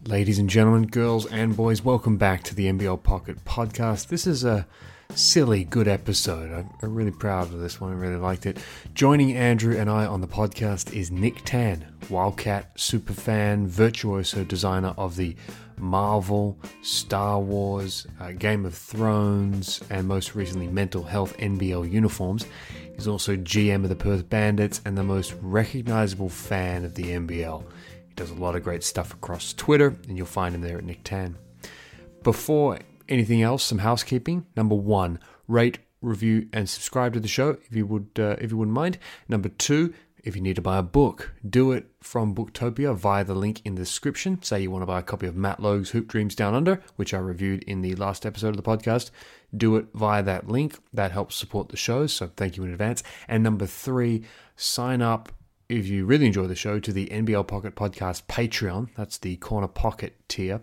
Ladies and gentlemen, girls and boys, welcome back to the NBL Pocket Podcast. This is a silly, good episode. I'm really proud of this one. I really liked it. Joining Andrew and I on the podcast is Nick Tan, Wildcat superfan, virtuoso designer of the Marvel, Star Wars, Game of Thrones, and most recently Mental Health NBL uniforms. He's also GM of the Perth Bandits and the most recognizable fan of the NBL. Does a lot of great stuff across Twitter, and you'll find him there at Nick Tan. Before anything else, some housekeeping. Number one, rate, review, and subscribe to the show if you wouldn't mind. Number two, if you need to buy a book, do it from Booktopia via the link in the description. Say you want to buy a copy of Matt Logue's Hoop Dreams Down Under, which I reviewed in the last episode of the podcast. Do it via that link. That helps support the show, so thank you in advance. And number three, sign up if you really enjoy the show, to the NBL Pocket Podcast Patreon. That's the Corner Pocket tier.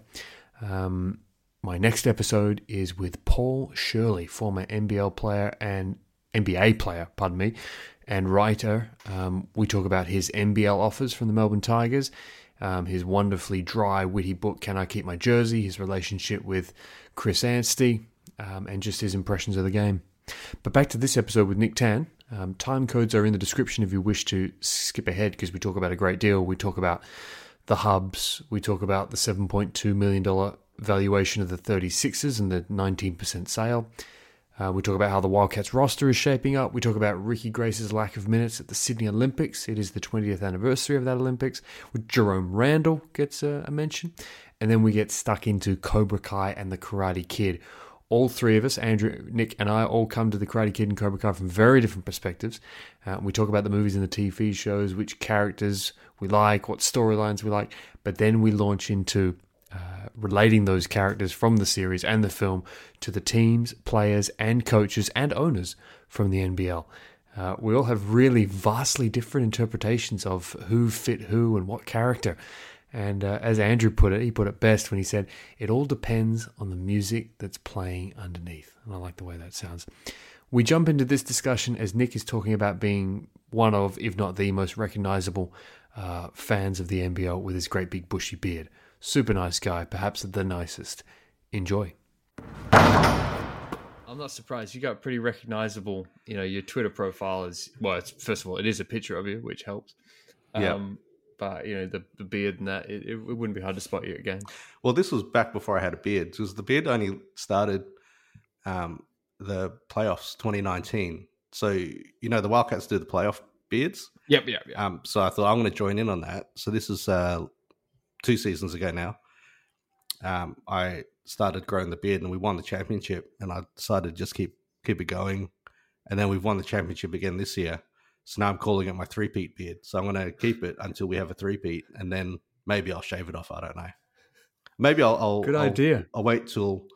My next episode is with Paul Shirley, former NBL player and NBA player, and writer. We talk about his NBL offers from the Melbourne Tigers, his wonderfully dry, witty book, Can I Keep My Jersey?, his relationship with Chris Anstey, and just his impressions of the game. But back to this episode with Nick Tan. Time codes are in the description if you wish to skip ahead, because we talk about a great deal. We talk about the hubs. We talk about the $7.2 million valuation of the 36ers and the 19% sale. We talk about how the Wildcats roster is shaping up. We talk about Ricky Grace's lack of minutes at the Sydney Olympics. It is the 20th anniversary of that Olympics. With Jerome Randall gets a mention. And then we get stuck into Cobra Kai and the Karate Kid. All three of us, Andrew, Nick, and I, all come to the Karate Kid and Cobra Kai from very different perspectives. We talk about the movies and the TV shows, which characters we like, what storylines we like, but then we launch into relating those characters from the series and the film to the teams, players, and coaches and owners from the NBL. We all have really vastly different interpretations of who fit who and what character. And as Andrew put it, he put it best when he said, it all depends on the music that's playing underneath. And I like the way that sounds. We jump into this discussion as Nick is talking about being one of, if not the most recognizable fans of the NBL with his great big bushy beard. Super nice guy, perhaps the nicest. Enjoy. I'm not surprised. You got pretty recognizable, your Twitter profile is, well, first of all, it is a picture of you, which helps. Yeah. But, the beard and that, it wouldn't be hard to spot you again. Well, this was back before I had a beard. Because the beard only started the playoffs 2019. So, the Wildcats do the playoff beards. Yep. So I thought I'm going to join in on that. So this is 2 seasons ago now. I started growing the beard and we won the championship. And I decided to just keep it going. And then we've won the championship again this year. So now I'm calling it my three-peat beard. So I'm going to keep it until we have a three-peat, and then maybe I'll shave it off. I don't know. Maybe I'll Good idea. I'll wait till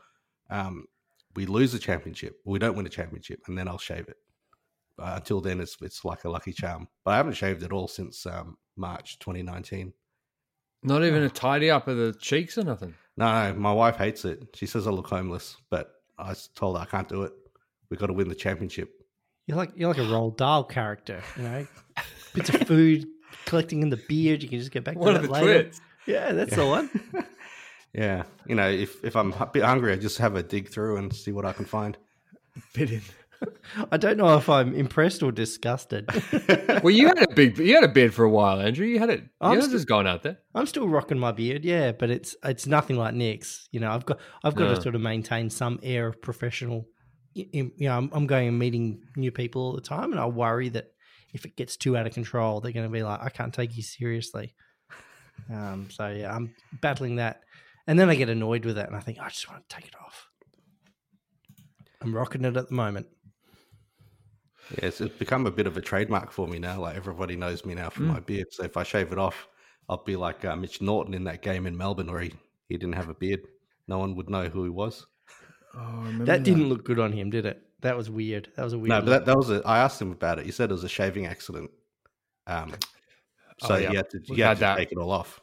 we lose the championship. We don't win a championship, and then I'll shave it. Until then, it's like a lucky charm. But I haven't shaved at all since March 2019. Not even a tidy up of the cheeks or nothing? No, my wife hates it. She says I look homeless, but I told her I can't do it. We've got to win the championship. You're like a Roald Dahl character, bits of food collecting in the beard. You can just get back to One that of the later. twits. Yeah, that's the one. Yeah, if I'm a bit hungry, I just have a dig through and see what I can find. Bit in. I don't know if I'm impressed or disgusted. Well, you had a beard for a while, Andrew. You had it. Just going out there. I'm still rocking my beard, yeah, but it's nothing like Nick's. I've got to sort of maintain some air of professional. I'm going and meeting new people all the time, and I worry that if it gets too out of control, they're going to be like, I can't take you seriously. So yeah, I'm battling that. And then I get annoyed with it, and I think, I just want to take it off. I'm rocking it at the moment. Yeah, it's become a bit of a trademark for me now. Like, everybody knows me now for my beard. So if I shave it off, I'll be like Mitch Norton in that game in Melbourne where he didn't have a beard. No one would know who he was. Oh, that didn't look good on him, did it? That was weird. That was a weird. No, but that was I asked him about it. He said it was a shaving accident. So he had to take it all off.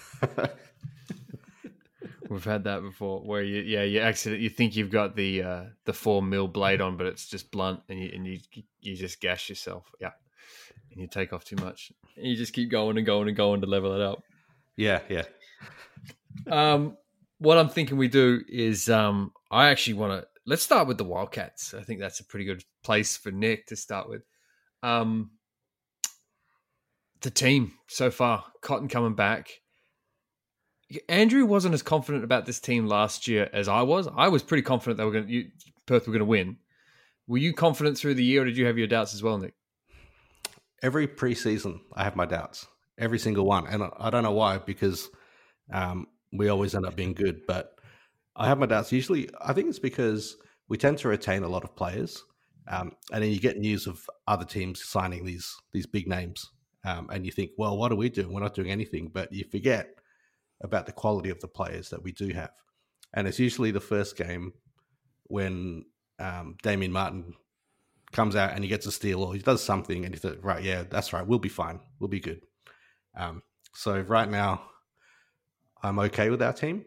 We've had that before, where you think you've got the 4 mil blade on, but it's just blunt, and you just gash yourself, and you take off too much, and you just keep going and going and going to level it up. Yeah. What I'm thinking we do is I actually want to let's start with the Wildcats. I think that's a pretty good place for Nick to start with. The team so far, Cotton coming back. Andrew wasn't as confident about this team last year as I was. I was pretty confident that Perth were going to win. Were you confident through the year, or did you have your doubts as well, Nick? Every preseason, I have my doubts. Every single one. And I don't know why, because we always end up being good. But I have my doubts. Usually, I think it's because we tend to retain a lot of players. And then you get news of other teams signing these big names. And you think, well, what are we doing? We're not doing anything. But you forget about the quality of the players that we do have. And it's usually the first game when Damien Martin comes out and he gets a steal or he does something and you think, right, yeah, that's right, we'll be fine. We'll be good. So right now, I'm okay with our team.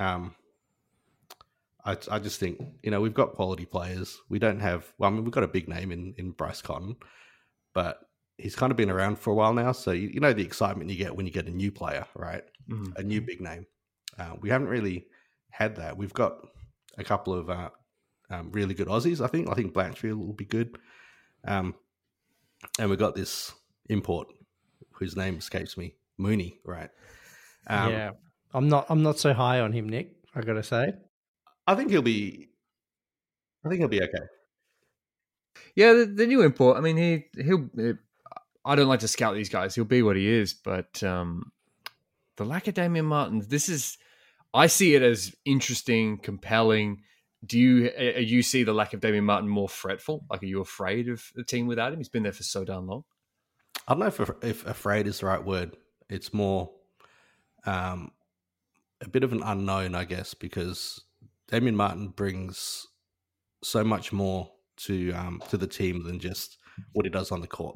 I just think, we've got quality players. We don't have, we've got a big name in Bryce Cotton, but he's kind of been around for a while now. So, you know, the excitement you get when you get a new player, right? Mm-hmm. A new big name. We haven't really had that. We've got a couple of really good Aussies, I think. I think Blanchfield will be good. And we've got this import whose name escapes me, Mooney, right? Yeah. I'm not so high on him, Nick, I got to say. I think he'll be okay. Yeah, the new import. I mean, he'll. I don't like to scout these guys. He'll be what he is, but the lack of Damien Martin. I see it as interesting, compelling. Do you see the lack of Damien Martin more fretful? Like, are you afraid of the team without him? He's been there for so darn long. I don't know if afraid is the right word. It's more a bit of an unknown, I guess, because Damien Martin brings so much more to the team than just what he does on the court.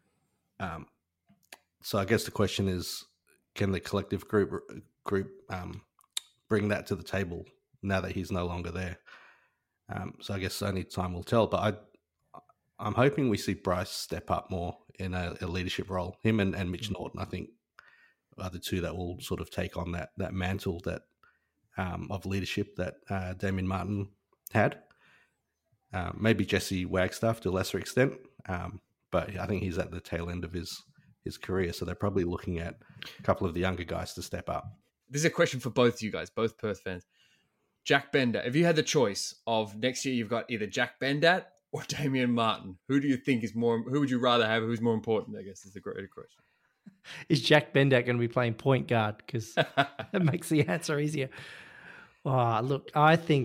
So I guess the question is, can the collective group bring that to the table now that he's no longer there? So I guess only time will tell. But I'm hoping we see Bryce step up more in a leadership role. Him and Mitch Norton, I think, are the two that will sort of take on that mantle that of leadership that Damien Martin had. Maybe Jesse Wagstaff to a lesser extent, but I think he's at the tail end of his career, so they're probably looking at a couple of the younger guys to step up. This is a question for both you guys, both Perth fans. Jack Bendat, if you had the choice of next year, you've got either Jack Bendat or Damien Martin. Who do you think is more? Who would you rather have? Who's more important? I guess is the greater question. Is Jack Bendat going to be playing point guard? Because that makes the answer easier. Oh, look, I think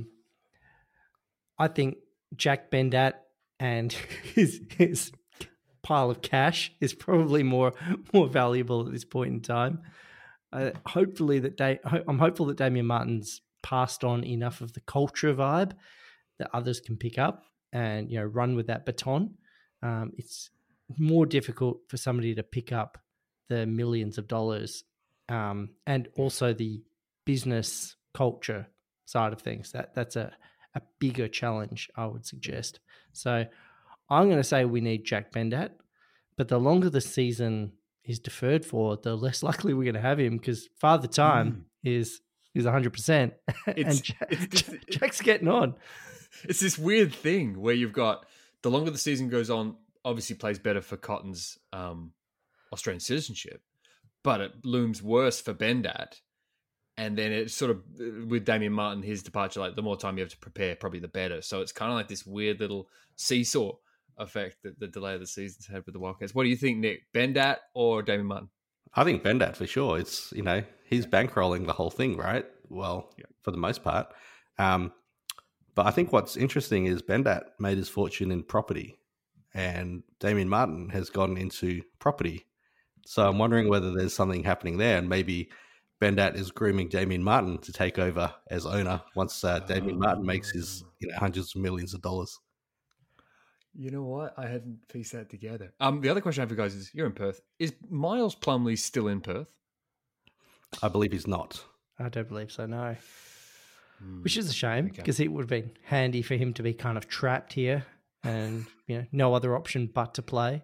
Jack Bendat and his pile of cash is probably more valuable at this point in time. I'm hopeful that Damien Martin's passed on enough of the culture vibe that others can pick up and run with that baton. It's more difficult for somebody to pick up the millions of dollars and also the business culture side of things. That's a bigger challenge, I would suggest. So I'm going to say we need Jack Bendat, but the longer the season is deferred for, the less likely we're going to have him, because Father Time is 100%. And Jack's getting on. It's this weird thing where you've got the longer the season goes on, obviously plays better for Cotton's Australian citizenship, but it looms worse for Bendat. And then it's sort of, with Damien Martin, his departure, like the more time you have to prepare, probably the better. So it's kind of like this weird little seesaw effect that the delay of the season's had with the Wildcats. What do you think, Nick? Bendat or Damien Martin? I think Bendat for sure. It's, he's bankrolling the whole thing, right? Well, for the most part. But I think what's interesting is Bendat made his fortune in property and Damien Martin has gotten into property. So I'm wondering whether there's something happening there, and maybe Bendat is grooming Damien Martin to take over as owner once Damien Martin makes his hundreds of millions of dollars. You know what? I hadn't pieced that together. The other question I have for you guys is, you're in Perth. Is Miles Plumlee still in Perth? I believe he's not. I don't believe so, no. Which is a shame, because it would have been handy for him to be kind of trapped here and no other option but to play.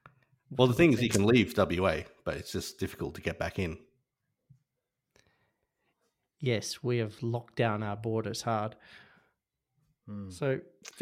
Well, the thing is, he can leave WA, but it's just difficult to get back in. yes, we have locked down our borders hard. Hmm. So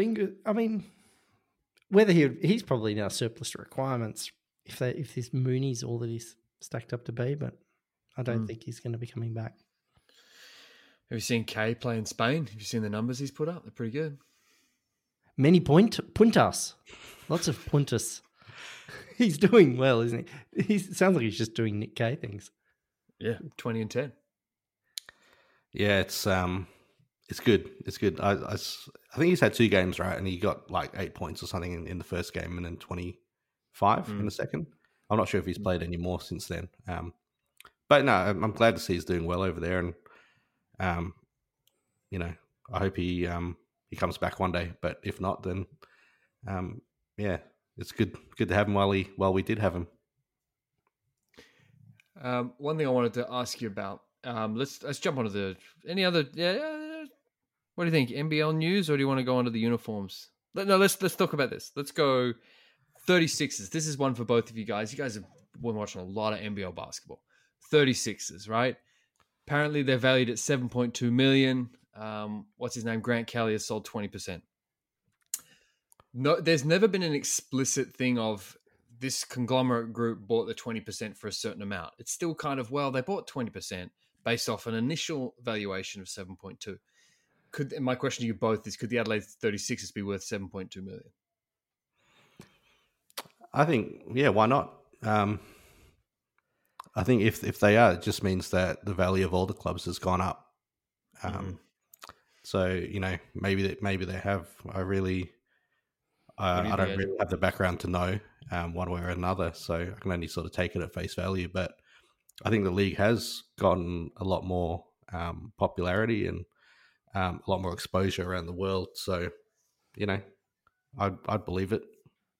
whether he's probably now surplus to requirements if this Mooney's all that he's stacked up to be, but I don't think he's going to be coming back. Have you seen Kay play in Spain? Have you seen the numbers he's put up? They're pretty good. Many puntas. Lots of puntas. He's doing well, isn't he? He sounds like he's just doing Nick Kay things. Yeah, 20 and 10. Yeah, it's good. It's good. I think he's had 2 games, right? And he got like 8 points or something in the first game and then 25 in the second. I'm not sure if he's played any more since then. But no, I'm glad to see he's doing well over there. And, I hope he comes back one day. But if not, then, yeah, it's good to have him while we did have him. One thing I wanted to ask you about. Let's jump onto any other. What do you think? NBL news, or do you want to go onto the uniforms? No, let's talk about this. Let's go 36ers. This is one for both of you guys. You guys have been watching a lot of NBL basketball. 36ers, right? Apparently they're valued at $7.2 million. What's his name? Grant Kelly has sold 20%. No, there's never been an explicit thing of this conglomerate group bought the 20% for a certain amount. It's still kind of, they bought 20% based off an initial valuation of 7.2. My question to you both is, could the Adelaide 36ers be worth 7.2 million? I think, yeah, why not? I think if they are, it just means that the value of all the clubs has gone up. So, maybe they have. I don't really have the background to know one way or another, so I can only sort of take it at face value. But I think the league has gotten a lot more popularity and a lot more exposure around the world. So, I'd believe it.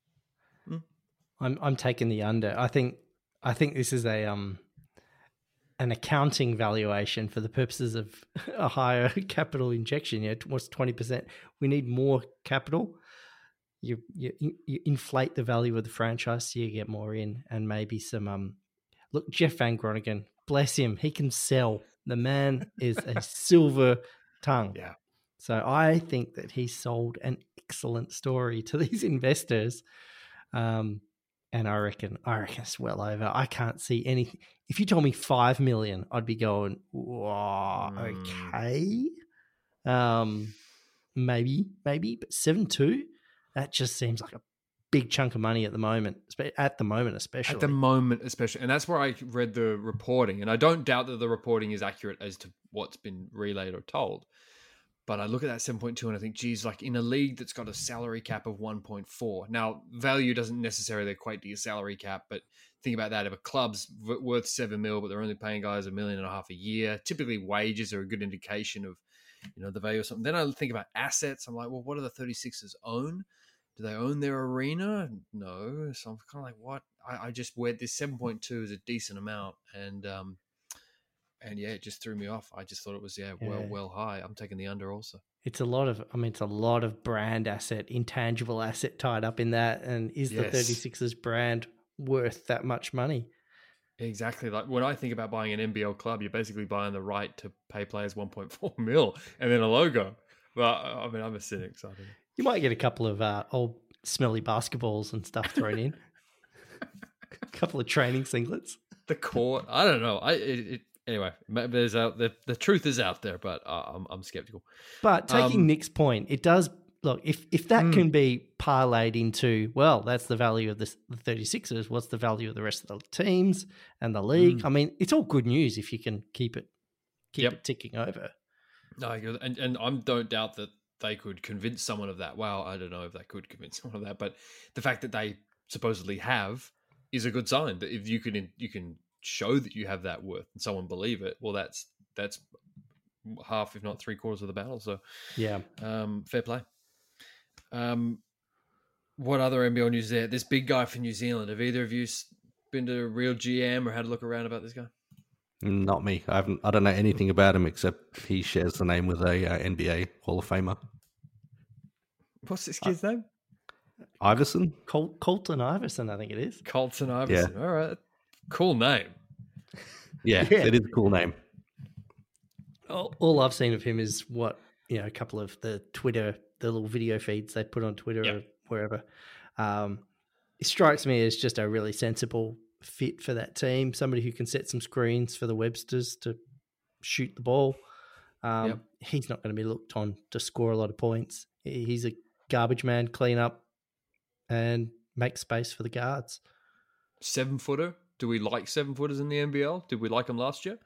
I'm taking the under. I think this is an accounting valuation for the purposes of a higher capital injection. What's 20%? We need more capital. You inflate the value of the franchise so you get more in, and maybe some. Look, Jeff Van Groningen, bless him, he can sell. The man is a silver tongue. Yeah. So I think that he sold an excellent story to these investors. And I reckon it's well over. I can't see anything. If you told me 5 million, I'd be going, whoa, okay. Maybe, but 7.2, that just seems like a big chunk of money at the moment. Especially. And that's where I read the reporting, and I don't doubt that the reporting is accurate as to what's been relayed or told. But I look at that 7.2 and I think, geez, like in a league that's got a salary cap of 1.4. Now, value doesn't necessarily equate to your salary cap, but think about that. If a club's worth $7 million, but they're only paying guys $1.5 million a year, typically wages are a good indication of, the value of something. Then I think about assets. I'm like, well, what do the 36ers own? Do they own their arena? No. So I'm kind of like, what? I just went, this 7.2 is a decent amount. And yeah, it just threw me off. I just thought it was well high. I'm taking the under also. It's a lot of brand asset, intangible asset tied up in that. And is the 36ers brand worth that much money? Exactly. Like when I think about buying an NBL club, you're basically buying the right to pay players 1.4 mil and then a logo. But I mean, I'm a cynic, so I don't know. You might get a couple of old smelly basketballs and stuff thrown in. A couple of training singlets. The court. I don't know. Anyway, there's the truth is out there, but I'm skeptical. But taking Nick's point, it does look if that can be parlayed into, well, that's the value of the 36ers. What's the value of the rest of the teams and the league? I mean, it's all good news if you can keep it ticking over. No, and I don't doubt that they could convince someone of that. Well, I don't know if they could convince someone of that, but the fact that they supposedly have is a good sign. That if you can show that you have that worth and someone believe it, well, that's half, if not 3/4 of the battle. So yeah, fair play. What other NBL news there? This big guy for New Zealand. Have either of you been to a real GM or had a look around about this guy? Not me. I don't know anything about him except he shares the name with a NBA Hall of Famer. What's this kid's name? Iverson. Colton Iverson, I think it is. Colton Iverson. Yeah. All right. Cool name. Yeah, it is a cool name. All I've seen of him is a couple of the little video feeds they put on Twitter or wherever. It strikes me as just a really sensible fit for that team. Somebody who can set some screens for the Websters to shoot the ball. He's not going to be looked on to score a lot of points. He's a garbage man, clean up and make space for the guards. 7-footer. Do we like 7-footers in the NBL? Did we like them last year?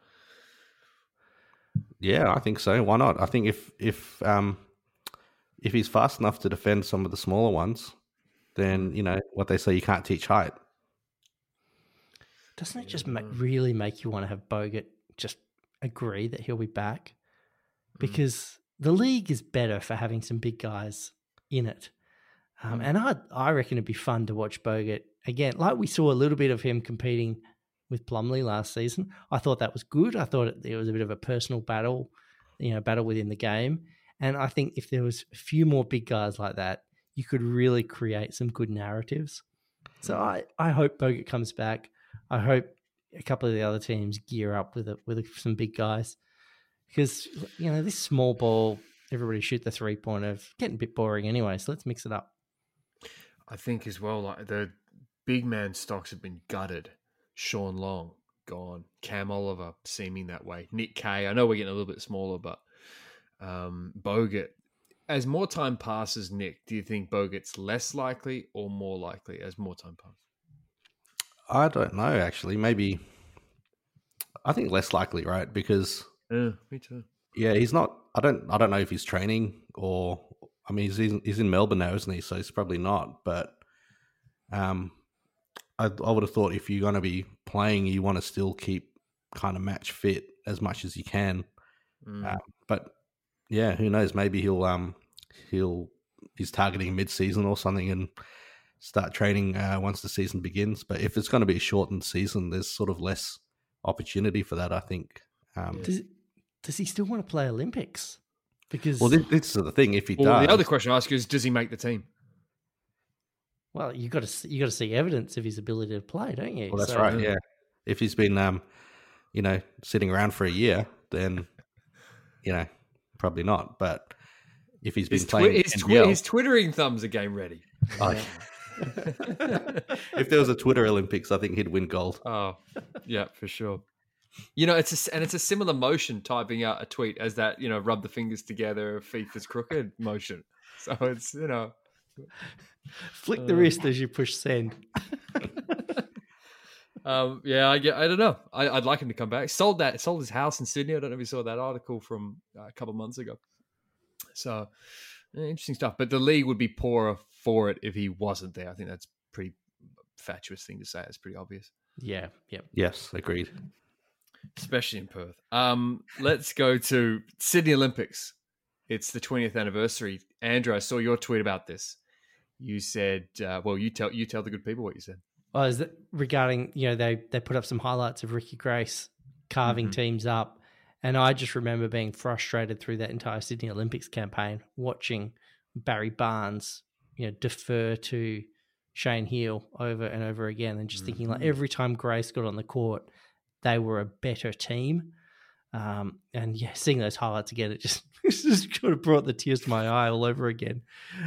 Yeah, I think so. Why not? I think if he's fast enough to defend some of the smaller ones, then what they say, you can't teach height. Doesn't it just really make you want to have Bogut just agree that he'll be back? Because the league is better for having some big guys in it. And I reckon it'd be fun to watch Bogut again. Like we saw a little bit of him competing with Plumlee last season. I thought that was good. I thought it was a bit of a personal battle, battle within the game. And I think if there was a few more big guys like that, you could really create some good narratives. So I hope Bogut comes back. I hope a couple of the other teams gear up with some big guys. Because, this small ball, everybody shoot the 3-pointer, getting a bit boring anyway, so let's mix it up. I think as well, like the big man stocks have been gutted. Sean Long, gone. Cam Oliver, seeming that way. Nick Kay, I know we're getting a little bit smaller, but Bogut. As more time passes, Nick, do you think Bogut's less likely or more likely as more time passes? I don't know, actually. Maybe, I think less likely, right? Because... Yeah, me too. Yeah, he's not... I don't know if he's training or... I mean, he's in Melbourne now, isn't he? So he's probably not. But I would have thought if you're going to be playing, you want to still keep kind of match fit as much as you can. But yeah, who knows? Maybe he's targeting mid-season or something and start training once the season begins. But if it's going to be a shortened season, there's sort of less opportunity for that, I think. Does he still want to play Olympics? Because this is the thing. If he does, the other question I ask you is, does he make the team? Well, you got to see evidence of his ability to play, don't you? Well, that's right. Yeah, if he's been, sitting around for a year, then, probably not. But if he's been playing, his twittering thumbs are game ready. Oh, if there was a Twitter Olympics, I think he'd win gold. Oh, yeah, for sure. It's a similar motion typing out a tweet as that, rub the fingers together, FIFA's crooked motion. So it's, flick the wrist as you push send. I don't know. I'd like him to come back. Sold his house in Sydney. I don't know if you saw that article from a couple of months ago. So interesting stuff. But the league would be poorer for it if he wasn't there. I think that's pretty fatuous thing to say. It's pretty obvious. Yeah. Yep. Yes, agreed. Especially in Perth. Let's go to Sydney Olympics. It's the 20th anniversary. Andrew, I saw your tweet about this. You said, you tell the good people what you said. Oh, is that regarding, they put up some highlights of Ricky Grace carving teams up. And I just remember being frustrated through that entire Sydney Olympics campaign, watching Barry Barnes, defer to Shane Heal over and over again, and just thinking like every time Grace got on the court, they were a better team. Seeing those highlights again, it just kind of brought the tears to my eye all over again.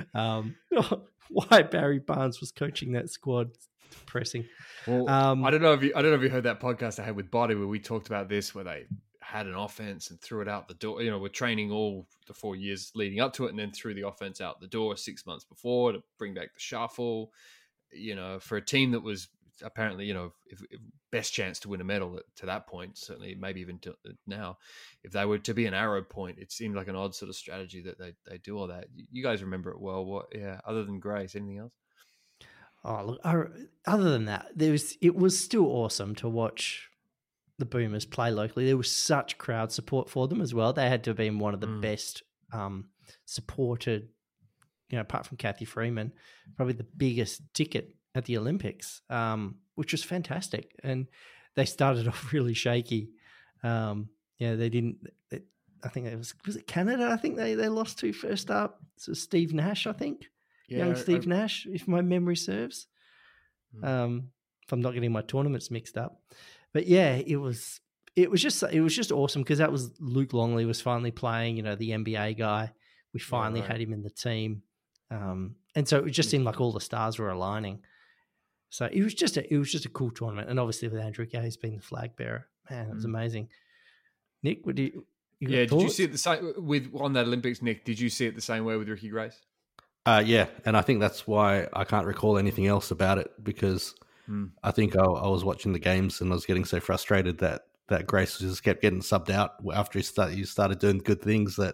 Why Barry Barnes was coaching that squad, depressing. Well, I don't know if you heard that podcast I had with Body where we talked about this, where they had an offense and threw it out the door. We're training all the 4 years leading up to it, and then threw the offense out the door 6 months before to bring back the shuffle. For a team that was apparently, if best chance to win a medal to that point, certainly maybe even to now, if they were to be an arrow point, it seemed like an odd sort of strategy that they do all that. You guys remember it well. Other than Grace, anything else? Oh, look, other than that, it was still awesome to watch the Boomers play locally. There was such crowd support for them as well. They had to have been one of the best supported, apart from Kathy Freeman, probably the biggest ticket at the Olympics, which was fantastic. And they started off really shaky. They didn't. I think it was it Canada? I think they lost to first up. So Steve Nash, I think. Young Steve Nash, if my memory serves. If I'm not getting my tournaments mixed up. But yeah, it was it was just awesome because that was Luke Longley was finally playing, the NBA guy. We finally had him in the team. And so it just seemed like all the stars were aligning. So it was just a cool tournament. And obviously with Andrew Gaze being the flag bearer, man, it was amazing. Nick, what do you did you see it the same on that Olympics, Nick? Did you see it the same way with Ricky Grace? Yeah, and I think that's why I can't recall anything else about it, because I think I was watching the games and I was getting so frustrated that Grace just kept getting subbed out after he started doing good things that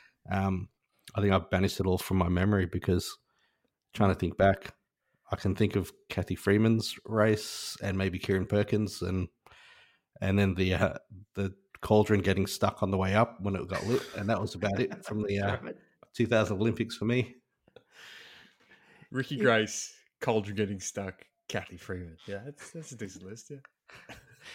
I think I've banished it all from my memory, because trying to think back, I can think of Kathy Freeman's race and maybe Kieran Perkins and then the cauldron getting stuck on the way up when it got lit, and that was about it from the 2000 Olympics for me. Ricky Grace, cauldron getting stuck, Kathy Freeman. Yeah, that's a decent list. Yeah,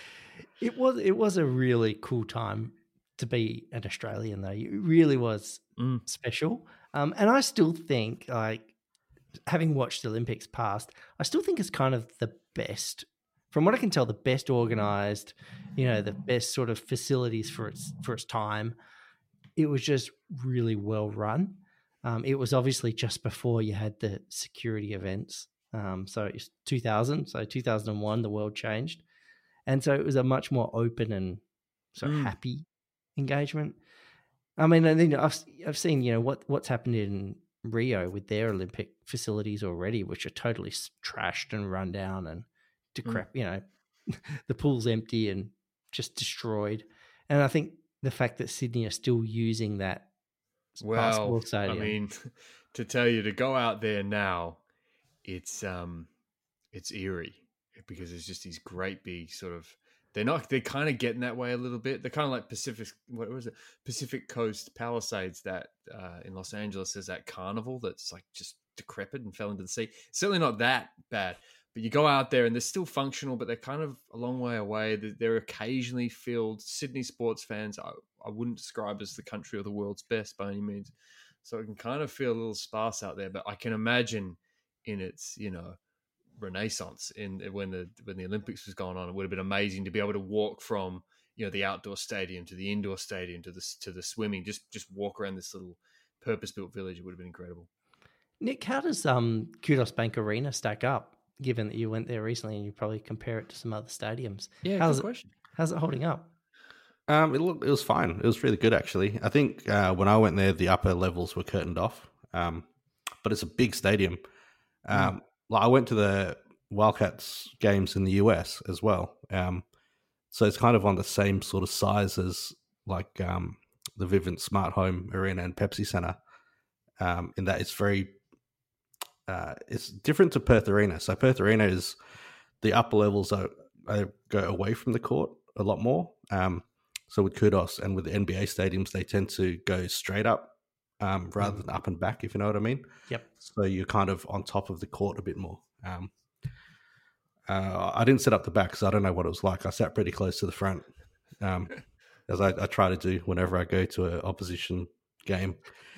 it was a really cool time to be an Australian, though. It really was special. And I still think, like, having watched the Olympics past, I still think it's kind of the best, from what I can tell, the best organized, the best sort of facilities for its time. It was just really well run. It was obviously just before you had the security events. So it's 2000, so 2001, the world changed. And so it was a much more open and sort of happy engagement. I mean, I think I've seen, what's happened in Rio with their Olympic facilities already, which are totally trashed and run down and decrepit. The pool's empty and just destroyed. And I think the fact that Sydney are still using that basketball stadium. I mean, to tell you to go out there now, it's eerie, because it's just these great big sort of. They're kind of getting that way a little bit. They're kind of like Pacific Coast Palisades that in Los Angeles, there's that carnival that's like just decrepit and fell into the sea. Certainly not that bad, but you go out there and they're still functional, but they're kind of a long way away. They're occasionally filled. Sydney sports fans, I wouldn't describe as the country or the world's best by any means. So it can kind of feel a little sparse out there, but I can imagine in its, renaissance when the Olympics was going on, it would have been amazing to be able to walk from the outdoor stadium to the indoor stadium to the swimming, just walk around this little purpose-built village. It would have been incredible. Nick, how does Kudos Bank Arena stack up, given that you went there recently and you probably compare it to some other stadiums? Yeah, good question. How's it holding up? It was fine. It was really good, actually. I think when I went there, the upper levels were curtained off, but it's a big stadium. I went to the Wildcats games in the US as well. So it's kind of on the same sort of size as like the Vivint Smart Home Arena and Pepsi Center, in that it's it's different to Perth Arena. So Perth Arena is the upper levels go away from the court a lot more. So with Kudos and with the NBA stadiums, they tend to go straight up rather than up and back, if you know what I mean. Yep. So you're kind of on top of the court a bit more. I didn't sit up the back because I don't know what it was like. I sat pretty close to the front, as I try to do whenever I go to an opposition game.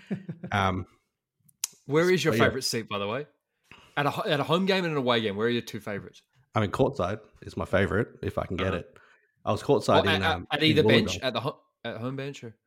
Where is your favorite seat, by the way? At a home game and an away game, where are your two favorites? I mean, courtside is my favorite if I can get it. I was courtside at either bench, at home bench, or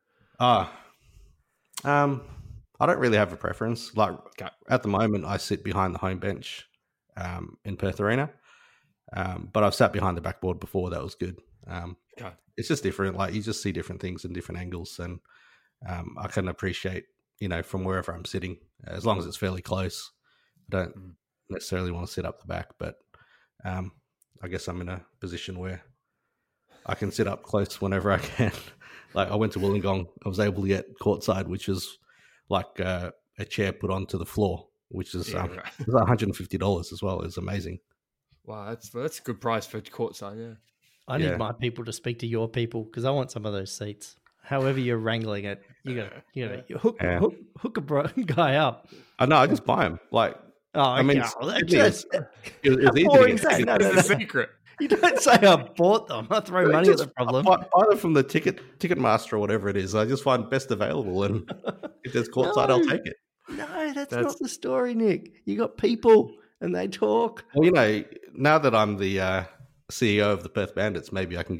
I don't really have a preference. Like at the moment, I sit behind the home bench in Perth Arena, but I've sat behind the backboard before. That was good. It's just different. Like you just see different things in different angles, and I can appreciate, from wherever I'm sitting, as long as it's fairly close. I don't necessarily want to sit up the back, but I guess I'm in a position where I can sit up close whenever I can. Like I went to Wollongong, I was able to get courtside, which is like a chair put onto the floor, which is $150 as well. It's amazing. Wow, that's a good price for courtside. Yeah, I need my people to speak to your people because I want some of those seats. However you're wrangling it, you hook a guy up. I know. I just buy them. Like, I mean, it was easy to get. That's the secret. You don't say I bought them. I throw money at the problem. Buy them from the Ticketmaster or whatever it is. I just find best available, and if there's courtside, I'll take it. No, that's not the story, Nick. You got people, and they talk. Well, now that I'm the CEO of the Perth Bandits, maybe I can get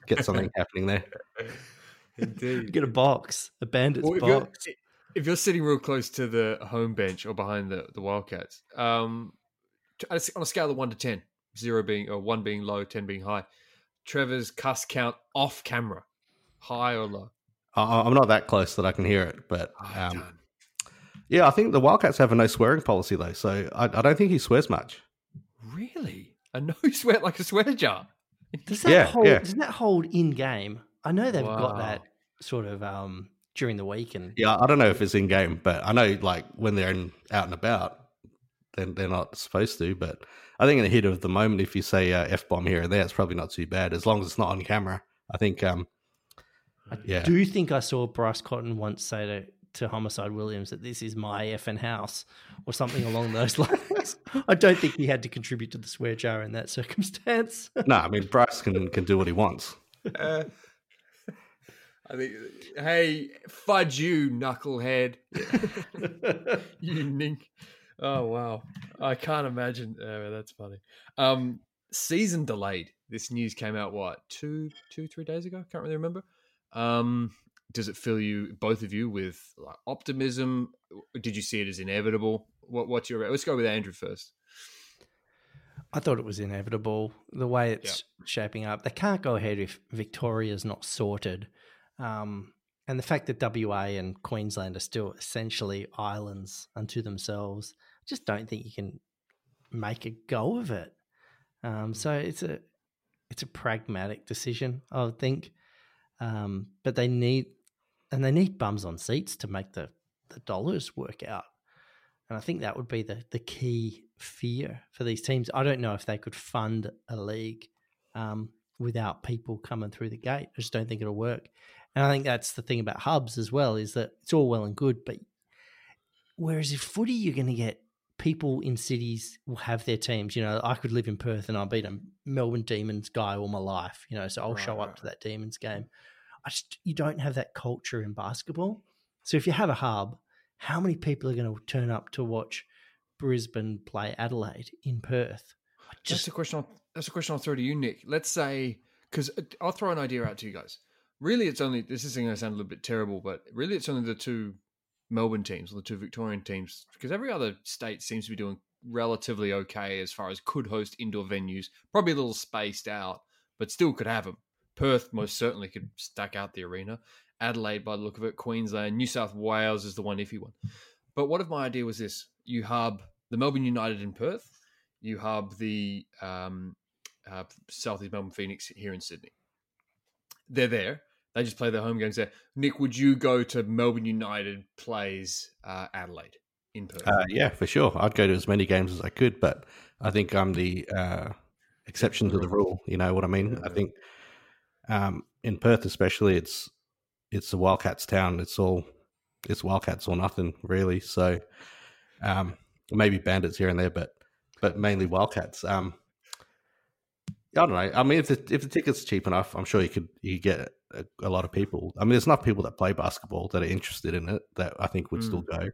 get something happening there. Indeed. Get a box, a Bandits Well, box. if you're sitting real close to the home bench or behind the Wildcats, on a scale of 1 to 10, 0 being or 1 being low, 10 being high, Trevor's cuss count off camera, high or low? I'm not that close that I can hear it, but Done. yeah, I think the Wildcats have a no swearing policy though, so I don't think he swears much. Really? A no swear like a swear jar? Does that Yeah, hold? yeah. Doesn't that hold in game? I know they've got Wow. that sort of during the week, and Yeah, I don't know if it's in game, but I know like when they're out and about, then they're not supposed to. But I think in the heat of the moment, if you say F-bomb here and there, it's probably not too bad as long as it's not on camera. I think. Yeah. do you think I saw Bryce Cotton once say to Homicide Williams that this is my effing house or something along those lines? I don't think he had to contribute to the swear jar in that circumstance. No, I mean Bryce can do what he wants. I think, hey, fudge you, knucklehead. You nink. Oh, wow. I can't imagine. That's funny. Season delayed. This news came out, what, 3 days ago? Can't really remember. Does it fill you, both of you, with like, optimism? Did you see it as inevitable? What's your... Let's go with Andrew first. I thought it was inevitable the way it's shaping up. They can't go ahead if Victoria's not sorted. And the fact that WA and Queensland are still essentially islands unto themselves, I just don't think you can make a go of it. So it's a pragmatic decision, I would think. But they need bums on seats to make the dollars work out. And I think that would be the key fear for these teams. I don't know if they could fund a league without people coming through the gate. I just don't think it'll work. And I think that's the thing about hubs as well, is that it's all well and good, but whereas if footy, you're going to get people in cities will have their teams. You know, I could live in Perth and I'll beat a Melbourne Demons guy all my life, you know, so I'll show up to that Demons game. You don't have that culture in basketball. So if you have a hub, how many people are going to turn up to watch Brisbane play Adelaide in Perth? That's a question I'll throw to you, Nick. Let's say, because I'll throw an idea out to you guys. Really, it's only, this is going to sound a little bit terrible, but really it's only the two Melbourne teams or the two Victorian teams, because every other state seems to be doing relatively okay as far as could host indoor venues, probably a little spaced out, but still could have them. Perth most certainly could stack out the arena. Adelaide, by the look of it, Queensland, New South Wales is the one iffy one. But what if my idea was this? You hub the Melbourne United in Perth, you hub the Southeast Melbourne Phoenix here in Sydney. They're there. They just play their home games there. Nick, would you go to Melbourne United plays Adelaide in Perth? Yeah, for sure. I'd go to as many games as I could, but I think I'm the exception to the rule. You know what I mean? I think in Perth especially, it's the Wildcats town. It's Wildcats or nothing really. So maybe Bandits here and there, but mainly Wildcats. I don't know. I mean, if the ticket's cheap enough, I'm sure you could get a lot of people. I mean, there's enough people that play basketball that are interested in it that I think would still go.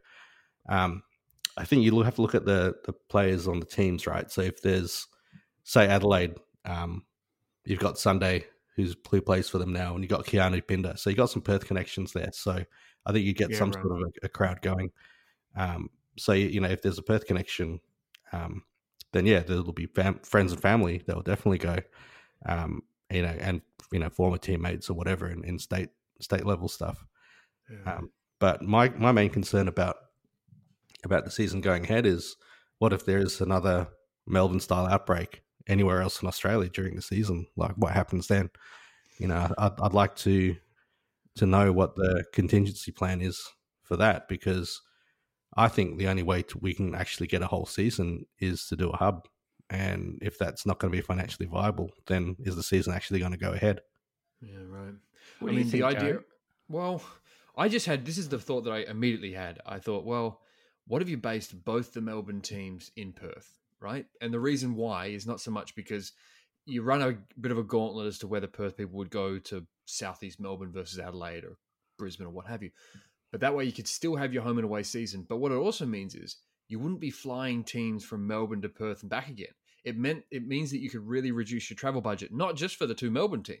I think you have to look at the players on the teams, right? So if there's, say, Adelaide, you've got Sunday who plays for them now, and you've got Keanu Pinder. So you got some Perth connections there. So I think you get sort of a crowd going. So, you know, if there's a Perth connection, then yeah, there'll be friends and family that will definitely go, you know, and, you know, former teammates or whatever in state level stuff. Yeah. But my main concern about the season going ahead is, what if there's another Melbourne style outbreak anywhere else in Australia during the season? Like, what happens then? You know, I'd like to know what the contingency plan is for that, because I think the only way we can actually get a whole season is to do a hub. And if that's not going to be financially viable, then is the season actually going to go ahead? Yeah, right. What do you think, the idea... Joe? Well, I just had... This is the thought that I immediately had. I thought, well, what if you based both the Melbourne teams in Perth, right? And the reason why is not so much because you run a bit of a gauntlet as to whether Perth people would go to Southeast Melbourne versus Adelaide or Brisbane or what have you. But that way you could still have your home and away season. But what it also means is you wouldn't be flying teams from Melbourne to Perth and back again. It means that you could really reduce your travel budget, not just for the two Melbourne teams,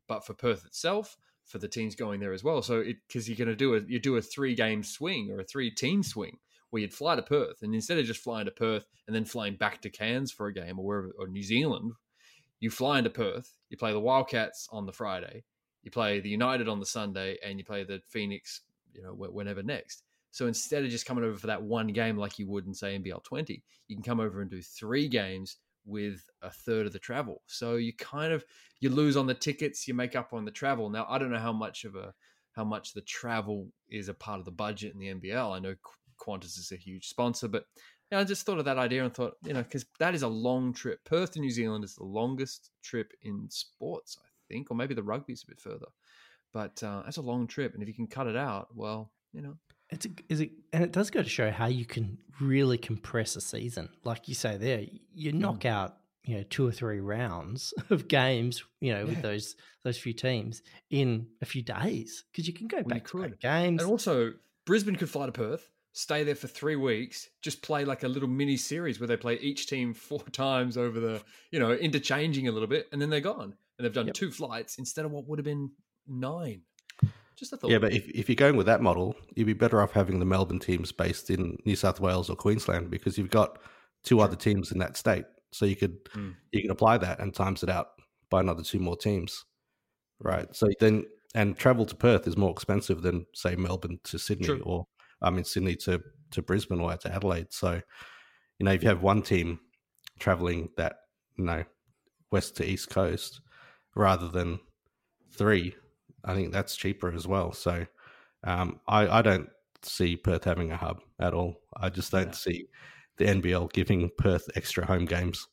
but for Perth itself, for the teams going there as well. So because you're going to do a 3-game swing or a 3-team swing where you'd fly to Perth, and instead of just flying to Perth and then flying back to Cairns for a game or wherever, or New Zealand, you fly into Perth, you play the Wildcats on the Friday, you play the United on the Sunday, and you play the Phoenix, whenever next. So instead of just coming over for that one game like you would in, say, NBL 20, you can come over and do 3 games with a third of the travel. So you lose on the tickets, you make up on the travel. Now, I don't know how much the travel is a part of the budget in the NBL. I know Qantas is a huge sponsor, but I just thought of that idea and thought, because that is a long trip. Perth to New Zealand is the longest trip in sports, I think, or maybe the rugby's a bit further. But that's a long trip, and if you can cut it out, well, and it does go to show how you can really compress a season. Like you say there, you knock out 2 or 3 rounds of games, with those few teams in a few days, because you can go back to back games. And also, Brisbane could fly to Perth, stay there for 3 weeks, just play like a little mini series where they play each team 4 times over the, interchanging a little bit, and then they're gone. And they've done 2 flights instead of what would have been 9. Just a thought. Yeah, but if you're going with that model, you'd be better off having the Melbourne teams based in New South Wales or Queensland, because you've got 2 other teams in that state. So you can apply that and times it out by another 2 more teams, right? So then, and travel to Perth is more expensive than, say, Melbourne to Sydney, or Sydney to Brisbane or to Adelaide. So, if you have one team traveling that, west to east coast rather than 3, I think that's cheaper as well. So I don't see Perth having a hub at all. I just don't see the NBL giving Perth extra home games.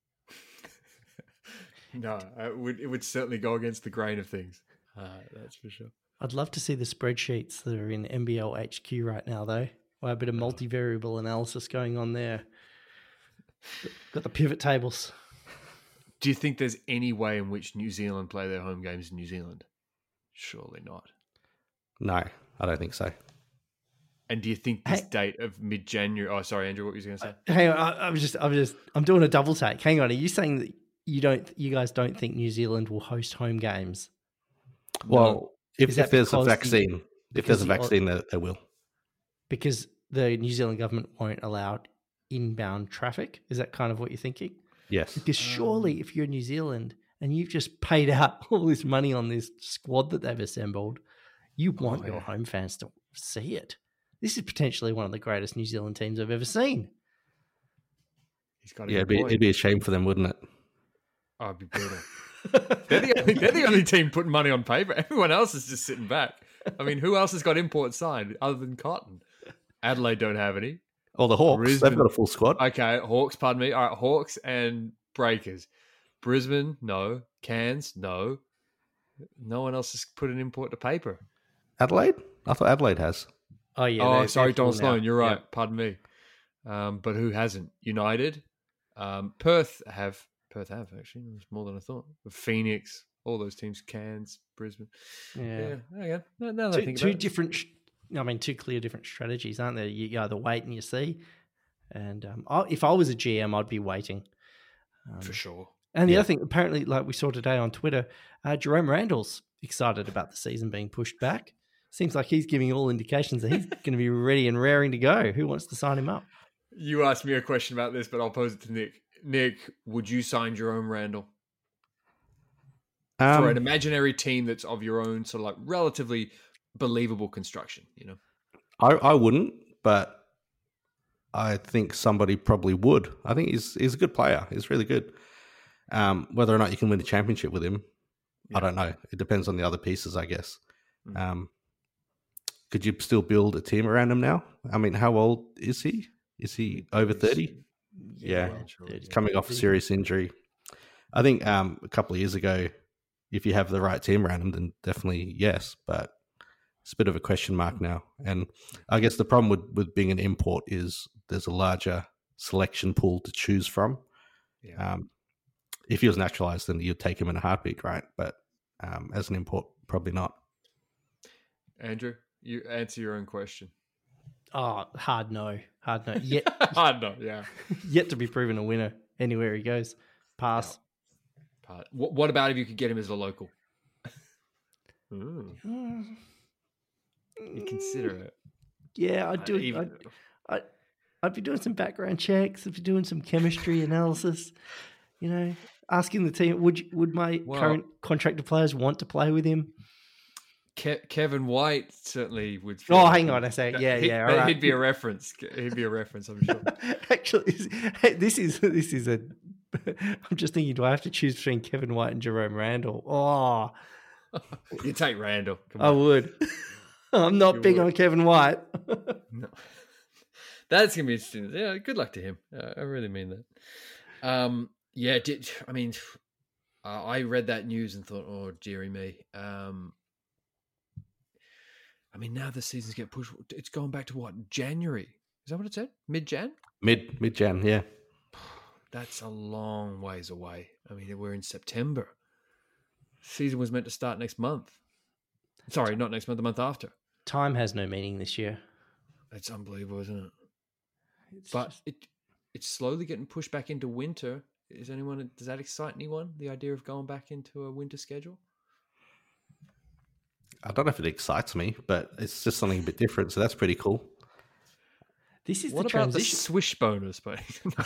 No, it would certainly go against the grain of things. That's for sure. I'd love to see the spreadsheets that are in NBL HQ right now, though. A bit of multivariable analysis going on there. Got the pivot tables. Do you think there's any way in which New Zealand play their home games in New Zealand? Surely not. No, I don't think so. And do you think this date of mid-January? Oh, sorry, Andrew, what were you going to say? Hang on, I'm doing a double take. Hang on, are you saying that you guys don't think New Zealand will host home games? Well, if there's a vaccine, they will. Because the New Zealand government won't allow inbound traffic. Is that kind of what you're thinking? Yes. Because surely, if you're in New Zealand and you've just paid out all this money on this squad that they've assembled, you want your home fans to see it. This is potentially one of the greatest New Zealand teams I've ever seen. It'd be a shame for them, wouldn't it? Oh, it'd be brutal. they're the only team putting money on paper. Everyone else is just sitting back. I mean, who else has got imports signed other than Cotton? Adelaide don't have any. Oh, the Hawks. Brisbane. They've got a full squad. Okay, Hawks, pardon me. All right, Hawks and Breakers. Brisbane, no. Cairns, no. No one else has put an import to paper. Adelaide? I thought Adelaide has. Oh, yeah. Oh, sorry, Donald Sloan. You're right. Yeah. Pardon me. But who hasn't? United. Perth have, actually. There's more than I thought. Phoenix, all those teams. Cairns, Brisbane. Yeah. Okay. Now that I think about it. Two clear different strategies, aren't there? You either wait and you see. And if I was a GM, I'd be waiting. For sure. And the other thing, apparently, like we saw today on Twitter, Jerome Randall's excited about the season being pushed back. Seems like he's giving all indications that he's going to be ready and raring to go. Who wants to sign him up? You asked me a question about this, but I'll pose it to Nick. Nick, would you sign Jerome Randall? For an imaginary team that's of your own sort of like relatively believable construction, I wouldn't, but I think somebody probably would. I think he's a good player. He's really good. Whether or not you can win a championship with him, I don't know. It depends on the other pieces, I guess. Could you still build a team around him now? I mean, how old is he? Is he over 30? Yeah. Coming off a serious injury. I think a couple of years ago, if you have the right team around him, then definitely yes. But it's a bit of a question mark now. And I guess the problem with being an import is there's a larger selection pool to choose from. Yeah. If he was naturalized, then you'd take him in a heartbeat, right? But as an import, probably not. Andrew, you answer your own question. Oh, hard no. Yet, hard no, yeah. Yet to be proven a winner anywhere he goes. Pass. What about if you could get him as a local? You consider it. Yeah, I'd do it. I'd be doing some background checks. I'd be doing some chemistry analysis. Asking the team, would my current contracted players want to play with him? Kevin White certainly would. Oh, hang on a sec. Yeah. All right. He'd be a reference. I'm sure. Actually, this is a. I'm just thinking, do I have to choose between Kevin White and Jerome Randall? Oh, you take Randall. I would. I'm not big on Kevin White. No. That's gonna be interesting. Yeah, good luck to him. I really mean that. I read that news and thought, oh, dearie me. Now the season's getting pushed. It's going back to what, January? Is that what it said? Mid-Jan? Mid-Jan, yeah. That's a long ways away. We're in September. Season was meant to start next month. Sorry, not next month, the month after. Time has no meaning this year. It's unbelievable, isn't it? It's slowly getting pushed back into winter. Does that excite anyone? The idea of going back into a winter schedule? I don't know if it excites me, but it's just something a bit different. So that's pretty cool. This is what the about transition. the swish bonus, mate?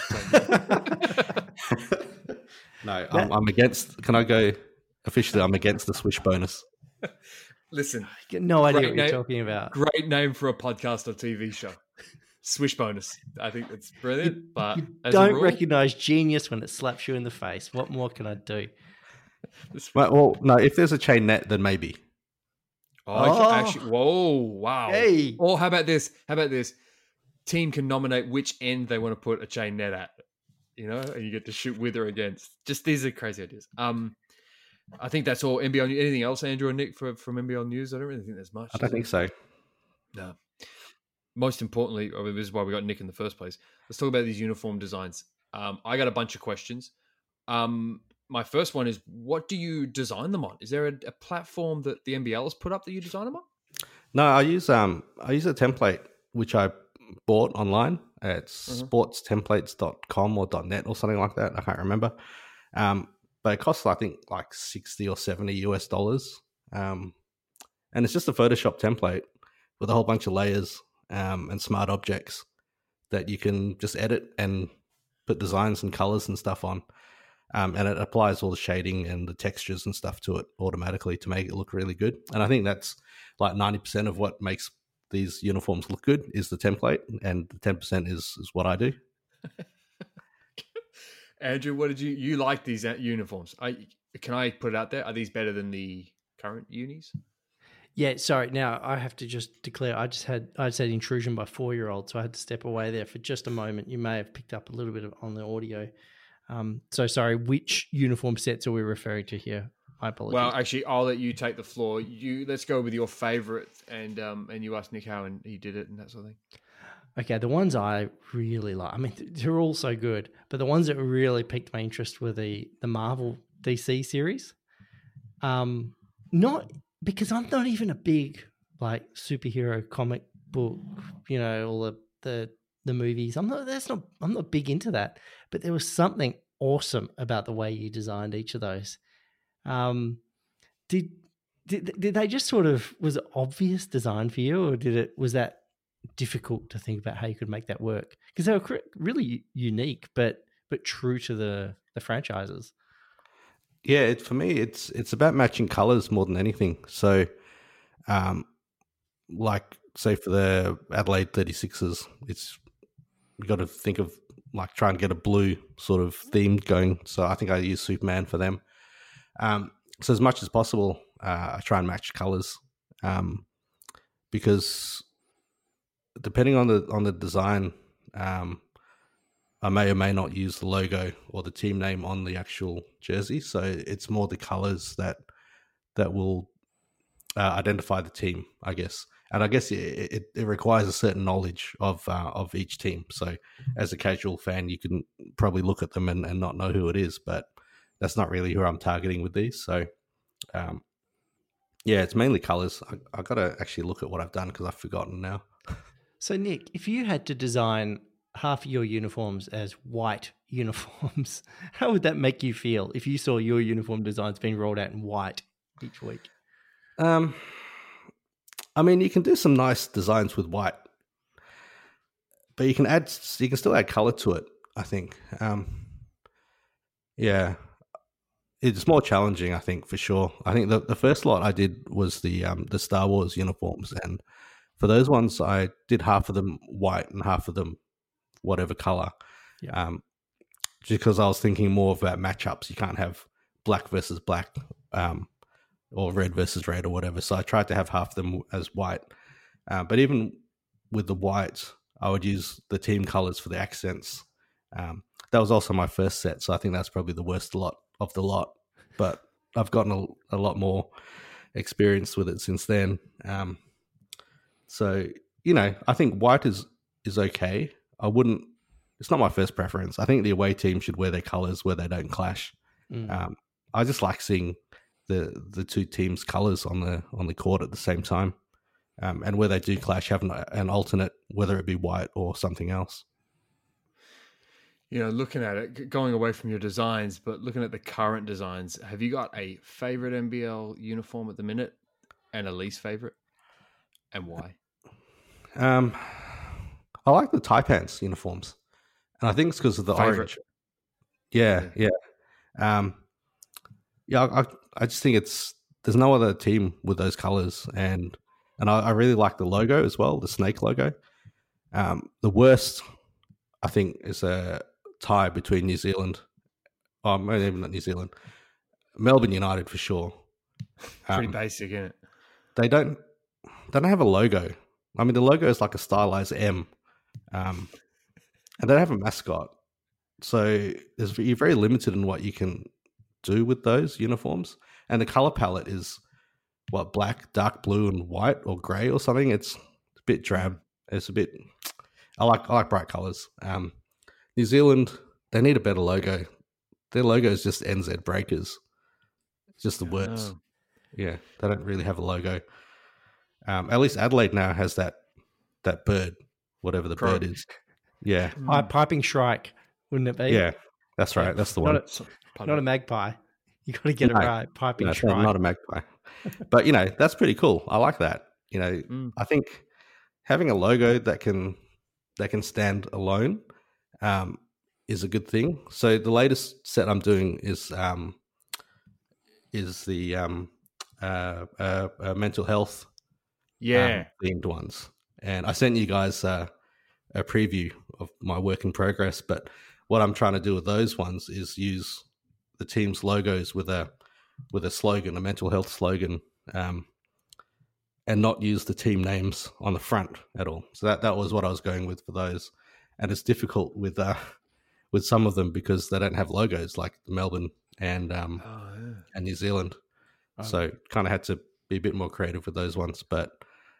No, I'm against. Can I go officially? I'm against the swish bonus. Listen, I get no idea what you're talking about. Great name for a podcast or TV show. Swish bonus. I think it's brilliant. But you don't recognize genius when it slaps you in the face. What more can I do? Well, no. If there's a chain net, then maybe. Actually, whoa, wow. Hey. Or how about this? Team can nominate which end they want to put a chain net at, and you get to shoot with or against. Just these are crazy ideas. I think that's all NBL news. Anything else, Andrew or Nick, from NBL news? I don't really think there's much. I don't think so. No. Most importantly, this is why we got Nick in the first place. Let's talk about these uniform designs. I got a bunch of questions. My first one is, what do you design them on? Is there a platform that the NBL has put up that you design them on? No, I use a template which I bought online. It's sportstemplates.com or .net or something like that. I can't remember. But it costs, I think, like $60 or $70 and it's just a Photoshop template with a whole bunch of layers and smart objects that you can just edit and put designs and colors and stuff on. And it applies all the shading and the textures and stuff to it automatically to make it look really good. And I think that's like 90% of what makes these uniforms look good is the template, and the 10% is what I do. Andrew, what did you like these uniforms? Can I put it out there? Are these better than the current unis? Yeah, sorry. Now I have to just declare I just had intrusion by 4-year-old, so I had to step away there for just a moment. You may have picked up a little bit on the audio. So sorry, which uniform sets are we referring to here? My apologies. Well, actually, I'll let you take the floor. Let's go with your favorite, and you ask Nick how he did it and that sort of thing. Okay, the ones I really like. They're all so good, but the ones that really piqued my interest were the Marvel DC series. Not because I'm not even a big superhero comic book, all the movies. I'm not big into that. But there was something awesome about the way you designed each of those. Did they just sort of, was it obvious design for you, or was that difficult to think about how you could make that work? Because they were really unique, but true to the franchises. Yeah, for me, it's about matching colors more than anything. So, say for the Adelaide 36ers, you got to think of try and get a blue sort of theme going. So I think I use Superman for them. So as much as possible, I try and match colors, because depending on the design, I may or may not use the logo or the team name on the actual jersey. So it's more the colors that will identify the team, I guess. And I guess it requires a certain knowledge of each team. So as a casual fan, you can probably look at them and not know who it is, but that's not really who I'm targeting with these. So, it's mainly colors. I got to actually look at what I've done because I've forgotten now. So, Nick, if you had to design half of your uniforms as white uniforms, how would that make you feel if you saw your uniform designs being rolled out in white each week? I mean, you can do some nice designs with white, but you can still add color to it, I think. Yeah, it's more challenging, I think, for sure. I think the first lot I did was the Star Wars uniforms, and for those ones, I did half of them white and half of them whatever color. Yeah. Just because I was thinking more about matchups. You can't have black versus black, or red versus red or whatever. So I tried to have half of them as white. But even with the white, I would use the team colors for the accents. That was also my first set, so I think that's probably the worst lot of the lot. But I've gotten a lot more experience with it since then. So, I think white is okay. It's not my first preference. I think the away team should wear their colors where they don't clash. I just like seeing the two teams' colors on the court at the same time. And where they do clash, have an alternate, whether it be white or something else. Looking at it, going away from your designs, but looking at the current designs, have you got a favorite NBL uniform at the minute and a least favorite? And why? I like the Taipans uniforms. And I think it's because of the orange. Yeah. I just think there's no other team with those colors. And I really like the logo as well, the snake logo. The worst, I think, is a tie between New Zealand. Oh, maybe not New Zealand. Melbourne United for sure. Pretty basic, isn't it? They don't have a logo. I mean, the logo is like a stylized M. And they don't have a mascot. So you're very limited in what you can do with those uniforms. And the color palette is black, dark blue, and white or gray or something. It's a bit drab. It's a bit. I like bright colors. New Zealand, they need a better logo. Their logo is just NZ Breakers. It's just the words. Yeah, they don't really have a logo. At least Adelaide now has that bird, whatever the bird is. Yeah, piping shrike, wouldn't it be? Yeah, that's right. That's the one. Not a magpie. You got to get it right. Piping shrike, not a magpie. But that's pretty cool. I like that. I think having a logo that can stand alone is a good thing. So the latest set I'm doing is the mental health themed ones, and I sent you guys a preview of my work in progress. But what I'm trying to do with those ones is use the team's logos with a slogan, a mental health slogan, and not use the team names on the front at all. So that was what I was going with for those. And it's difficult with some of them because they don't have logos like Melbourne and New Zealand. So kind of had to be a bit more creative with those ones. But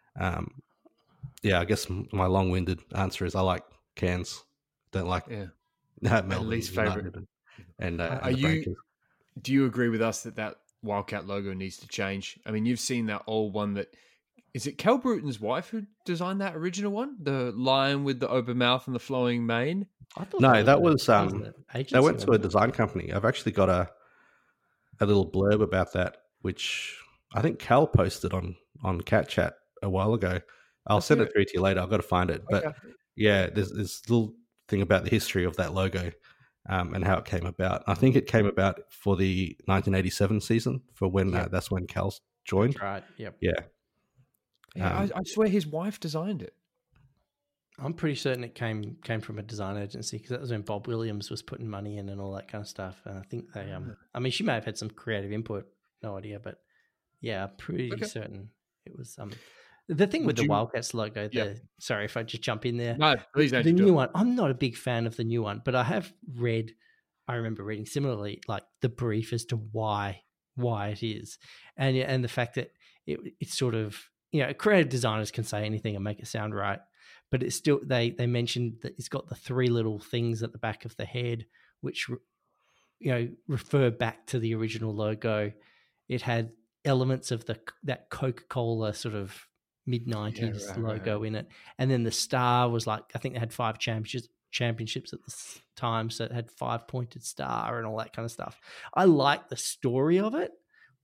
I guess my long-winded answer is I like Cairns. Don't like Melbourne. Least favorite. And do you agree with us that Wildcat logo needs to change? I mean, you've seen that old one that is it Cal Bruton's wife who designed that original one, the lion with the open mouth and the flowing mane? No, that was they went to a design company. I've actually got a little blurb about that, which I think Cal posted on Cat Chat a while ago. I'll send it through to you later. I've got to find it. But there's this little thing about the history of that logo and how it came about. I think it came about for the 1987 season for when that's when Cal joined. That's right. Yep. Yeah. I swear his wife designed it. I'm pretty certain it came from a design agency because that was when Bob Williams was putting money in and all that kind of stuff. And I think they, I mean, she may have had some creative input, no idea, but I'm pretty certain it was. The thing with the Wildcats logo, sorry if I just jump in there. No, please don't. The new one, I'm not a big fan of the new one, but I remember reading similarly, like the brief as to why it is, and the fact that it's sort of, creative designers can say anything and make it sound right, but it's still they mentioned that it's got the three little things at the back of the head, which refer back to the original logo. It had elements of that Coca-Cola sort of mid-90s logo in it, and then the star was like, I think they had 5 championships at the time, so it had 5-pointed star and all that kind of stuff. I like the story of it,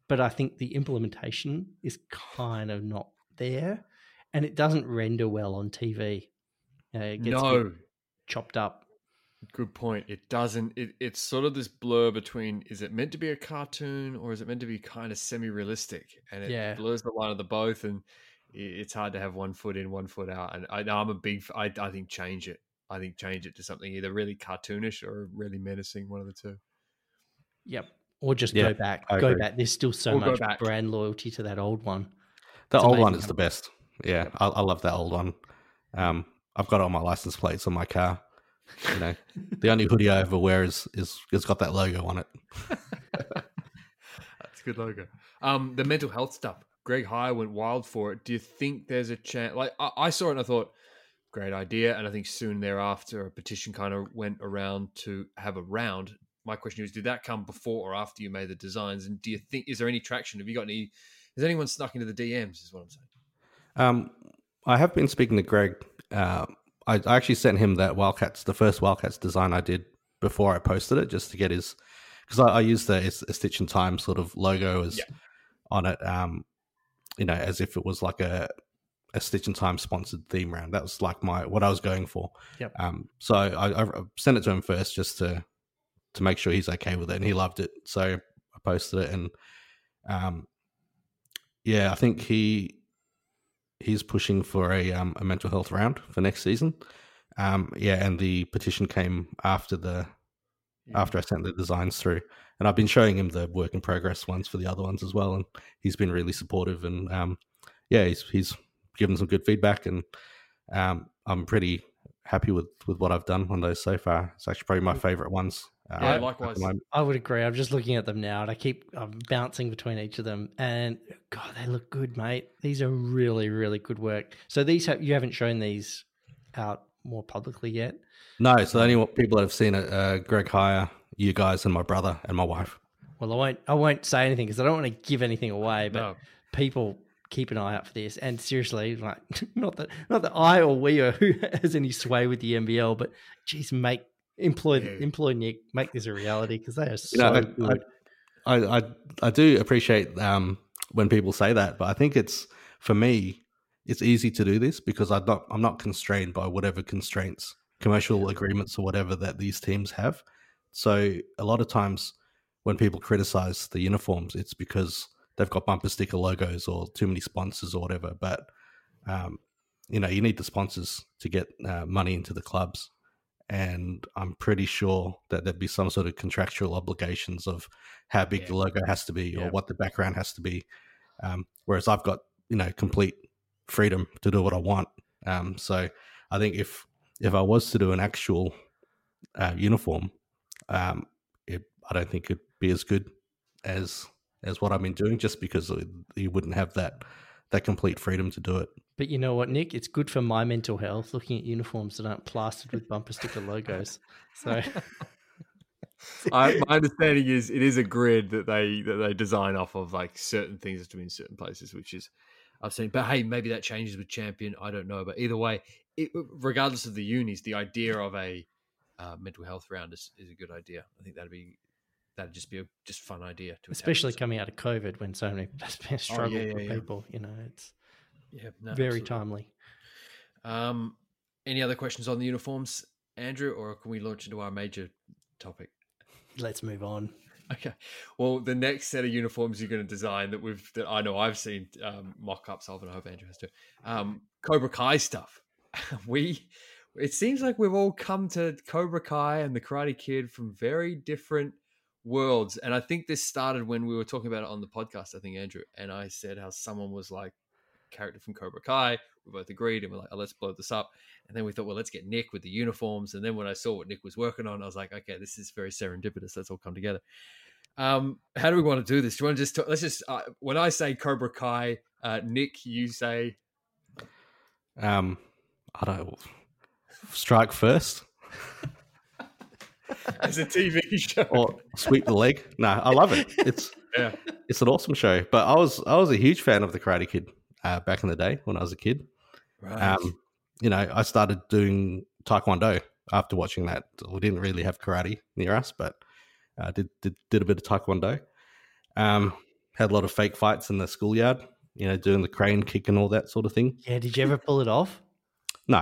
but I think the implementation is kind of not there, and it doesn't render well on TV. It gets a bit chopped up. Good point. It doesn't. It's sort of this blur between, is it meant to be a cartoon or is it meant to be kind of semi-realistic? And it blurs the line of the both, and it's hard to have one foot in, one foot out. And I'm a big. I think change it. I think change it to something either really cartoonish or really menacing. One of the two. Yep. Or just go back. Go back. There's still so much brand loyalty to that old one. The old one is the best. Yeah, I love that old one. I've got it on my license plates on my car. You know, the only hoodie I ever wear is it's got that logo on it. That's a good logo. The mental health stuff. Greg Hire went wild for it. Do you think there's a chance? Like I saw it and I thought, great idea. And I think soon thereafter, a petition kind of went around to have a round. My question is, did that come before or after you made the designs? And do you think, is there any traction? Have you got any? Has anyone snuck into the DMs? Is what I'm saying. I have been speaking to Greg. I actually sent him the first Wildcats design I did before I posted it, just to get his, because I used a Stitch in Time sort of logo on it, you know, as if it was like a Stitch in Time sponsored theme round. That was like what I was going for. Yep. So I sent it to him first just to make sure he's okay with it, and he loved it. So I posted it, and I think he's pushing for a mental health round for next season. And the petition came after I sent the designs through, and I've been showing him the work in progress ones for the other ones as well, and he's been really supportive, and he's given some good feedback, and I'm pretty happy with what I've done on those so far. It's actually probably my favorite ones. Likewise. I would agree. I'm just looking at them now, and I'm bouncing between each of them, and God, they look good, mate. These are really, really good work. So you haven't shown these out more publicly yet? No. So the only people that have seen it, Greg Hire, you guys, and my brother and my wife. Well, I won't say anything because I don't want to give anything away, but people keep an eye out for this. And seriously, like not that I or we or who has any sway with the NBL, but geez, employ Nick, make this a reality, because they are so good. I do appreciate when people say that, but I think for me it's easy to do this because I'm not constrained by whatever constraints, commercial agreements or whatever that these teams have. So a lot of times when people criticize the uniforms, it's because they've got bumper sticker logos or too many sponsors or whatever. But you need the sponsors to get money into the clubs. And I'm pretty sure that there'd be some sort of contractual obligations of how big the logo has to be or what the background has to be. Whereas I've got, complete freedom to do what I want. So I think if I was to do an actual uniform, I don't think it'd be as good as what I've been doing, just because you wouldn't have that complete freedom to do it. But you know what, Nick? It's good for my mental health looking at uniforms that aren't plastered with bumper sticker logos. So, my understanding is it is a grid that they design off of, like certain things have to be in certain places, which is I've seen. But hey, maybe that changes with Champion. I don't know. But either way, regardless of the unis, the idea of a mental health round is a good idea. I think that'd just be a fun idea to, especially coming out of COVID when so many that's been a struggle for people. It's very timely. Any other questions on the uniforms, Andrew, or can we launch into our major topic? Let's move on. Okay. Well, the next set of uniforms you're going to design that I know I've seen mock-ups of, and I hope Andrew has too. Cobra Kai stuff. It seems like we've all come to Cobra Kai and the Karate Kid from very different worlds, and I think this started when we were talking about it on the podcast, I think, Andrew, and I said how someone was like character from Cobra Kai. We both agreed, and we're like, oh, let's blow this up. And then we thought, well, let's get Nick with the uniforms. And then when I saw what Nick was working on, I was like, okay, this is very serendipitous. Let's all come together. How do we want to do this? Do you want to just let's just when I say Cobra Kai, Nick, you say I don't strike first as a TV show or sweep the leg. No, I love it. It's an awesome show. But I was a huge fan of the Karate Kid back in the day when I was a kid. Right. I started doing Taekwondo after watching that. We didn't really have karate near us, but did a bit of Taekwondo. had a lot of fake fights in the schoolyard, doing the crane kick and all that sort of thing. Yeah, did you ever pull it off? No.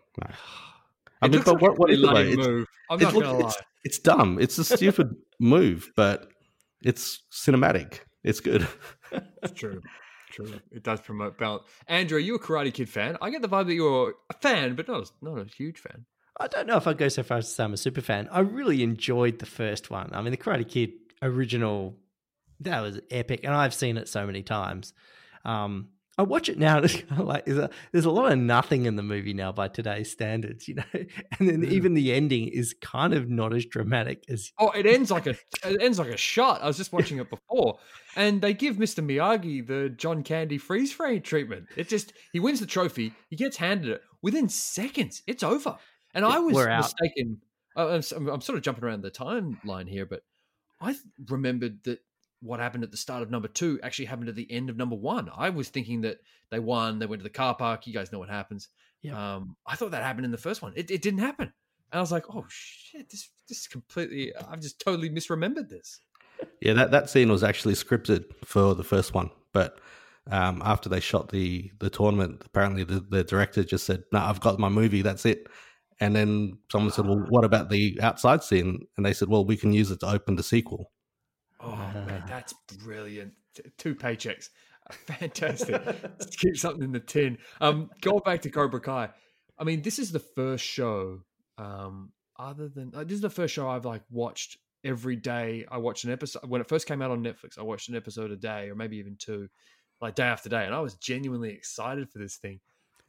I mean, but what is it? Move. I'm not going to lie. It's dumb. It's a stupid move, but it's cinematic. It's good. It's true. It does promote balance. Andrew, are you a Karate Kid fan? I get the vibe that you're a fan, but not a huge fan. I don't know if I'd go so far as to say I'm a super fan. I really enjoyed the first one. I mean, the Karate Kid original, that was epic, and I've seen it so many times. I watch it now, and it's kind of like there's a lot of nothing in the movie now by today's standards, and then even the ending is kind of not as dramatic as. Oh, it ends like a shot. I was just watching it before, and they give Mr. Miyagi the John Candy freeze frame treatment. He wins the trophy, he gets handed it within seconds. It's over, and I was mistaken. I'm sort of jumping around the timeline here, but I remembered that what happened at the start of number 2 actually happened at the end of number 1. I was thinking that they won, they went to the car park. You guys know what happens. Yeah. I thought that happened in the first one. It didn't happen. And I was like, oh shit, this is completely, I've just totally misremembered this. Yeah, that scene was actually scripted for the first one. But after they shot the tournament, apparently the director just said, no, I've got my movie, that's it. And then someone said, well, what about the outside scene? And they said, well, we can use it to open the sequel. Oh, man, that's brilliant. 2 paychecks. Fantastic. Just keep something in the tin. Going back to Cobra Kai. I mean, this is the first show, this is the first show I've watched every day. I watched an episode. When it first came out on Netflix, I watched an episode a day or maybe even 2, day after day. And I was genuinely excited for this thing.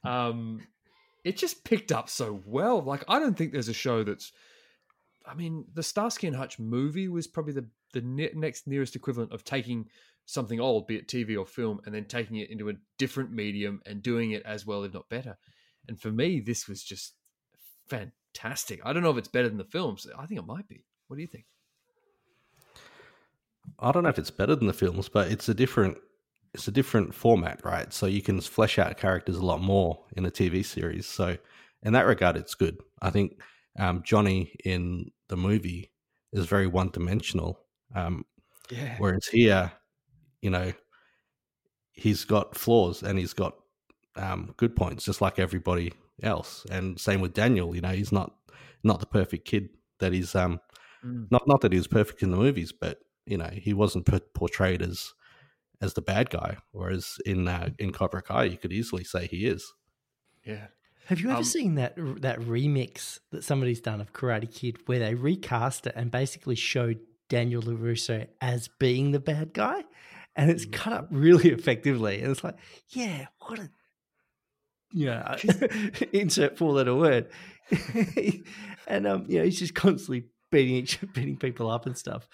It just picked up so well. I don't think there's a show that's, the Starsky and Hutch movie was probably the next nearest equivalent of taking something old, be it TV or film, and then taking it into a different medium and doing it as well, if not better. And for me, this was just fantastic. I don't know if it's better than the films. I think it might be. What do you think? I don't know if it's better than the films, but it's a different format, right? So you can flesh out characters a lot more in a TV series. So in that regard, it's good. I think Johnny in the movie is very one-dimensional. Whereas here, he's got flaws and he's got good points, just like everybody else. And same with Daniel. He's not the perfect kid that he's. Not that he was perfect in the movies, but he wasn't portrayed as the bad guy. Whereas in Cobra Kai, you could easily say he is. Yeah. Have you ever seen that remix that somebody's done of Karate Kid where they recast it and basically showed Daniel LaRusso as being the bad guy? And it's cut up really effectively. And it's like, yeah, what a, insert 4-letter word. And, he's just constantly beating people up and stuff.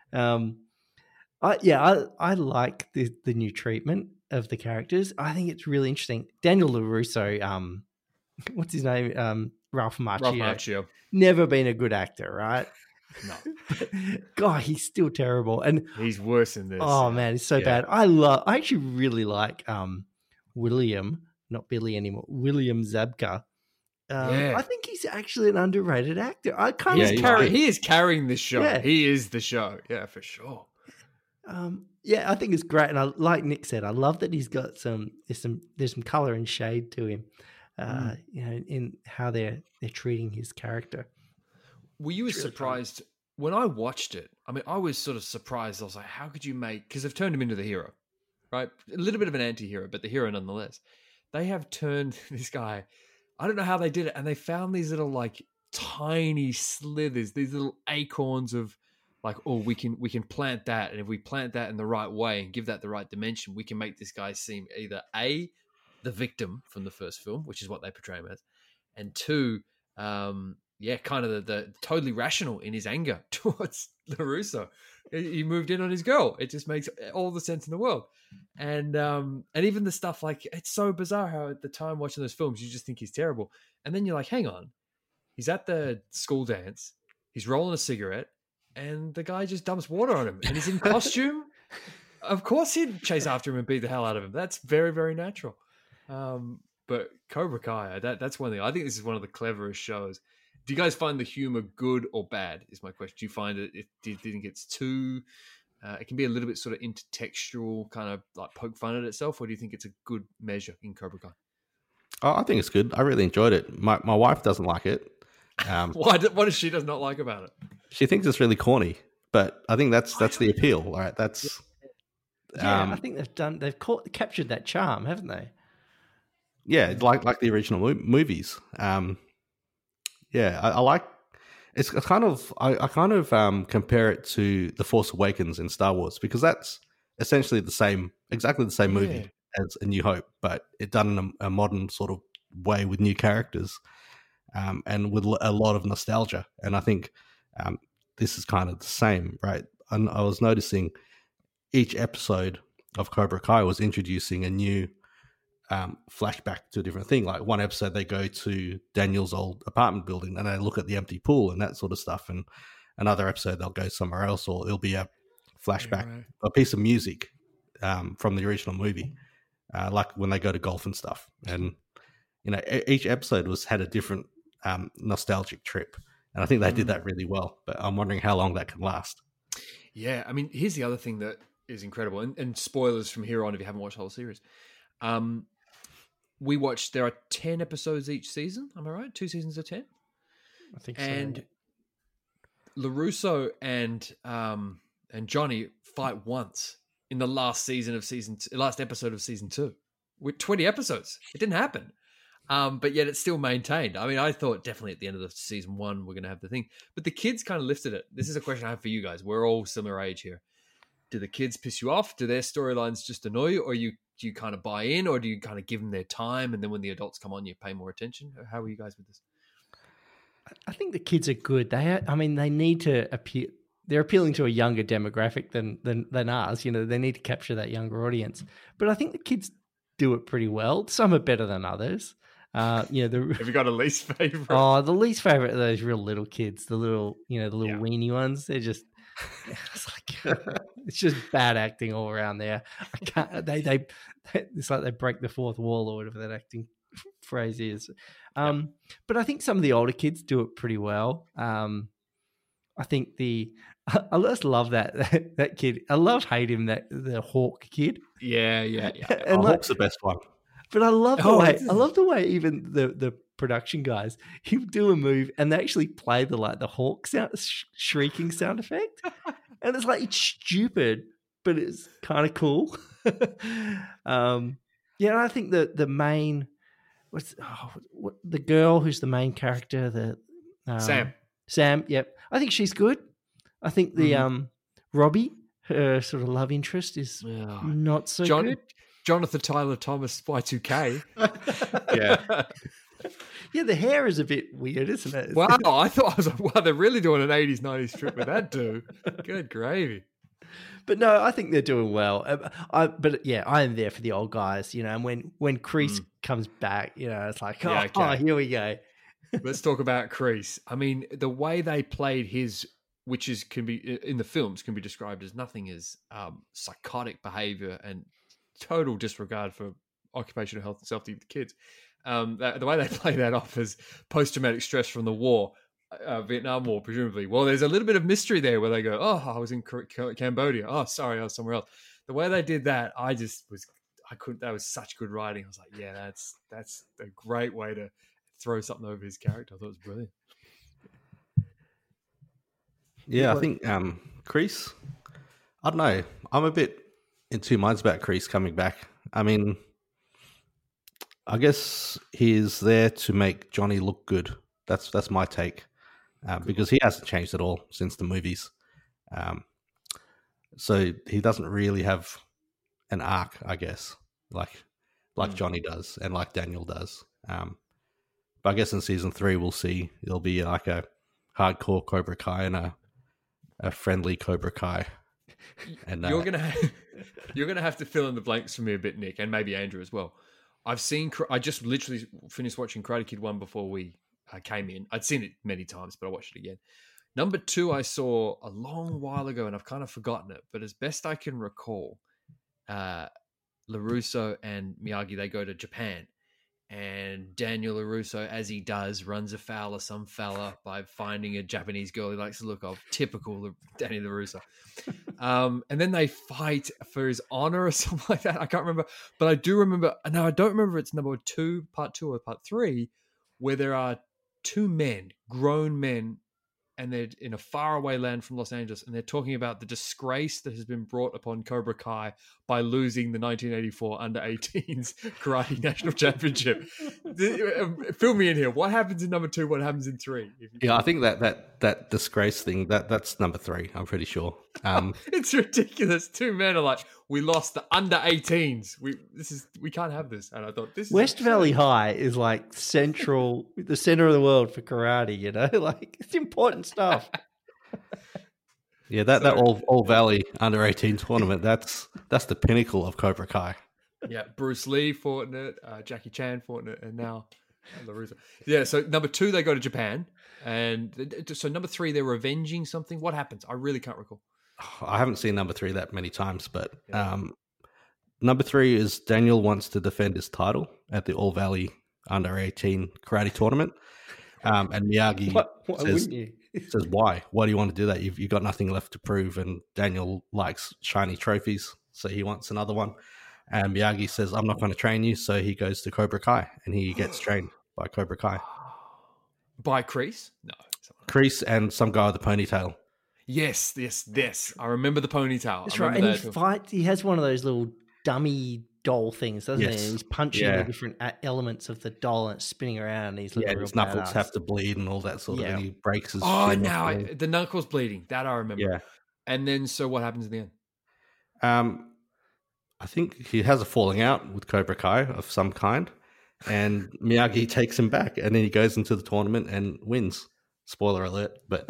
I like the new treatment of the characters. I think it's really interesting. Daniel LaRusso, what's his name? Ralph Macchio. Never been a good actor, right? No. God, he's still terrible. And he's worse in this. Oh man, he's so bad. I actually really like William, not Billy anymore, William Zabka. I think he's actually an underrated actor. He is carrying this show. Yeah. He is the show. Yeah, for sure. I think it's great. And like Nick said, I love that he's got there's some color and shade to him. In how they're treating his character. Were you as surprised when I watched it? I was sort of surprised. I was like, how could you because they've turned him into the hero, right? A little bit of an anti-hero, but the hero nonetheless. They have turned this guy, I don't know how they did it, and they found these little tiny slithers, these little acorns of we can plant that, and if we plant that in the right way and give that the right dimension, we can make this guy seem either A, the victim from the first film, which is what they portray him as, and 2, kind of the totally rational in his anger towards LaRusso. He moved in on his girl. It just makes all the sense in the world. And even the stuff it's so bizarre how at the time watching those films, you just think he's terrible. And then you're like, hang on, he's at the school dance, he's rolling a cigarette, and the guy just dumps water on him, and he's in costume. Of course he'd chase after him and beat the hell out of him. That's very, very natural. But Cobra Kai, that's one thing. I think this is one of the cleverest shows. Do you guys find the humor good or bad? Is my question. Do you find do you think it's too it can be a little bit sort of intertextual, kind of like poke fun at itself, or do you think it's a good measure in Cobra Kai? Oh, I think it's good. I really enjoyed it. My wife doesn't like it. What does she does not like about it? She thinks it's really corny, but I think that's the appeal, right? That's I think they've captured that charm, haven't they? Yeah, like the original movies. I like. It's kind of I kind of compare it to The Force Awakens in Star Wars, because that's essentially exactly the same movie as A New Hope, but it done in a modern sort of way with new characters, and with a lot of nostalgia. And I think this is kind of the same, right? And I was noticing each episode of Cobra Kai was introducing a new flashback to a different thing. Like one episode, they go to Daniel's old apartment building and they look at the empty pool and that sort of stuff. And another episode, they'll go somewhere else, or it'll be a flashback, a piece of music from the original movie, like when they go to golf and stuff. And each episode had a different nostalgic trip, and I think they did that really well. But I'm wondering how long that can last. Yeah, I mean, here's the other thing that is incredible, and spoilers from here on if you haven't watched the whole series. We watched, there are 10 episodes each season. Am I right? 2 seasons of 10? I think and so. LaRusso and Johnny fight once in the last episode of season 2 with 20 episodes. It didn't happen. But yet it's still maintained. I mean, I thought definitely at the end of the season 1, we're going to have the thing, but the kids kind of lifted it. This is a question I have for you guys. We're all similar age here. Do the kids piss you off? Do their storylines just annoy you, or do you kind of buy in, or do you kind of give them their time, and then when the adults come on, you pay more attention? How are you guys with this? I think the kids are good. They need to appeal. They're appealing to a younger demographic than ours. They need to capture that younger audience. But I think the kids do it pretty well. Some are better than others. Have you got a least favorite? Oh, the least favorite are those real little kids, the little weenie ones. They're just, it's just bad acting all around there. I can't. It's like they break the fourth wall or whatever that acting phrase is. But I think some of the older kids do it pretty well. I think I just love that kid. I hate him, the Hawk kid. Yeah. And Hawk's the best one. But I love the way even the production guys, he'll do a move and they actually play the Hawk sound, shrieking sound effect. And it's like, it's stupid, but it's kind of cool. And I think the main, the girl who's the main character, Sam, yep. I think she's good. I think the Robbie, her sort of love interest, is not so good. Jonathan Tyler Thomas Y2K. Yeah, the hair is a bit weird, isn't it? Wow, I was like, wow, they're really doing an 80s, 90s trip with that dude. Good gravy. But no, I think they're doing well. I am there for the old guys, and when Kreese comes back, it's like, here we go. Let's talk about Kreese. I mean, the way they played his, which can be in the films, can be described as nothing as psychotic behavior and total disregard for occupational health and safety of the kids. The way they play that off as post-traumatic stress from the war, Vietnam War, presumably. Well, there's a little bit of mystery there where they go, oh, I was in Cambodia. Oh, sorry, I was somewhere else. The way they did that, that was such good writing. I was like, yeah, that's a great way to throw something over his character. I thought it was brilliant. Yeah, I think Kreese, I don't know. I'm a bit in two minds about Kreese coming back. I mean, I guess he's there to make Johnny look good. That's my take, because he hasn't changed at all since the movies. So he doesn't really have an arc, I guess, like Johnny does and like Daniel does. But I guess in season 3 we'll see it'll be like a hardcore Cobra Kai and a friendly Cobra Kai. And you're gonna have to fill in the blanks for me a bit, Nick, and maybe Andrew as well. I just literally finished watching Karate Kid 1 before we came in. I'd seen it many times, but I watched it again. Number 2 I saw a long while ago, and I've kind of forgotten it. But as best I can recall, LaRusso and Miyagi, they go to Japan, and Daniel LaRusso, as he does, runs afoul of some fella by finding a Japanese girl he likes the look of. Typical Danny LaRusso. And then they fight for his honor or something like that. I can't remember, but I do remember. No, I don't remember. It's number 2, part 2 or part 3, where there are 2 men, grown men, and they're in a faraway land from Los Angeles, and they're talking about the disgrace that has been brought upon Cobra Kai by losing the 1984 under-18s Karate National Championship. Fill me in here. What happens in number 2? What happens in 3? Yeah, I think that disgrace thing, that's number 3, I'm pretty sure. It's ridiculous. 2 men are like, we lost the under-18s. We can't have this. And I thought, this is West Valley High is like the center of the world for karate, you know? Like, it's important stuff. Yeah, that all Valley under-18 tournament, that's the pinnacle of Cobra Kai. Yeah, Bruce Lee fought in it, Jackie Chan fought in it, and now LaRusso. Yeah, so number 2, they go to Japan. And so number 3, they're revenging something. What happens? I really can't recall. I haven't seen number 3 that many times, but number 3 is Daniel wants to defend his title at the All Valley under-18 karate tournament. And Miyagi says, why? Why do you want to do that? You've got nothing left to prove. And Daniel likes shiny trophies, so he wants another one. And Miyagi says, I'm not going to train you. So he goes to Cobra Kai, and he gets trained by Cobra Kai. By Kreese? No. Kreese and some guy with a ponytail. Yes. I remember the ponytail. That's right. And he has one of those little dummy doll things, doesn't he? And he's punching the different elements of the doll and it's spinning around. And he's looking real his knuckles badass. have to bleed and all that sort of thing. He breaks his the knuckles bleeding. That I remember. Yeah. And then, so what happens in the end? I think he has a falling out with Cobra Kai of some kind. And Miyagi takes him back, and then he goes into the tournament and wins. Spoiler alert, but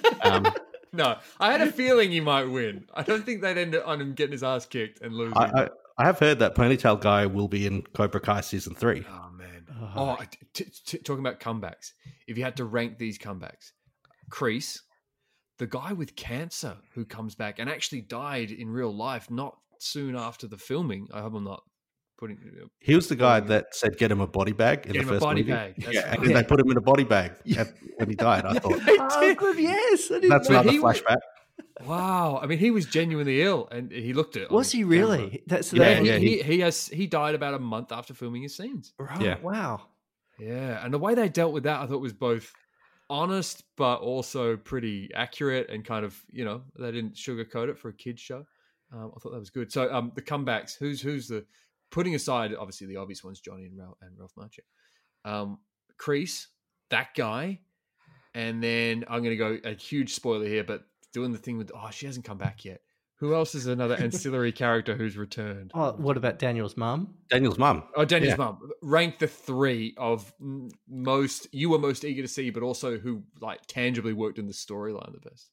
no, I had a feeling he might win. I don't think they'd end on him getting his ass kicked and losing. I have heard that ponytail guy will be in Cobra Kai season 3. Oh man! Talking about comebacks. If you had to rank these comebacks, Kreese, the guy with cancer who comes back and actually died in real life, not soon after the filming. I hope I'm not putting. He was the guy that said, "Get him a body bag." Get him a body bag. And then they put him in a body bag when he died. I thought, good, yes, that's another flashback. Wow, I mean, he was genuinely ill, and he looked it. Was he really? Camera. He died about a month after filming his scenes. Right. Yeah. Wow. Yeah, and the way they dealt with that, I thought was both honest but also pretty accurate, and kind of, you know, they didn't sugarcoat it for a kids show. I thought that was good. So the comebacks, who's the, putting aside obviously the obvious ones, Johnny and Ralph Macchio, Kreese, that guy, and then I'm going to go a huge spoiler here, but doing the thing with she hasn't come back yet. Who else is another ancillary character who's returned? Oh, what about Daniel's mum? Daniel's mum. Oh, Daniel's mum. Rank the 3 of you were most eager to see, but also who like tangibly worked in the storyline the best.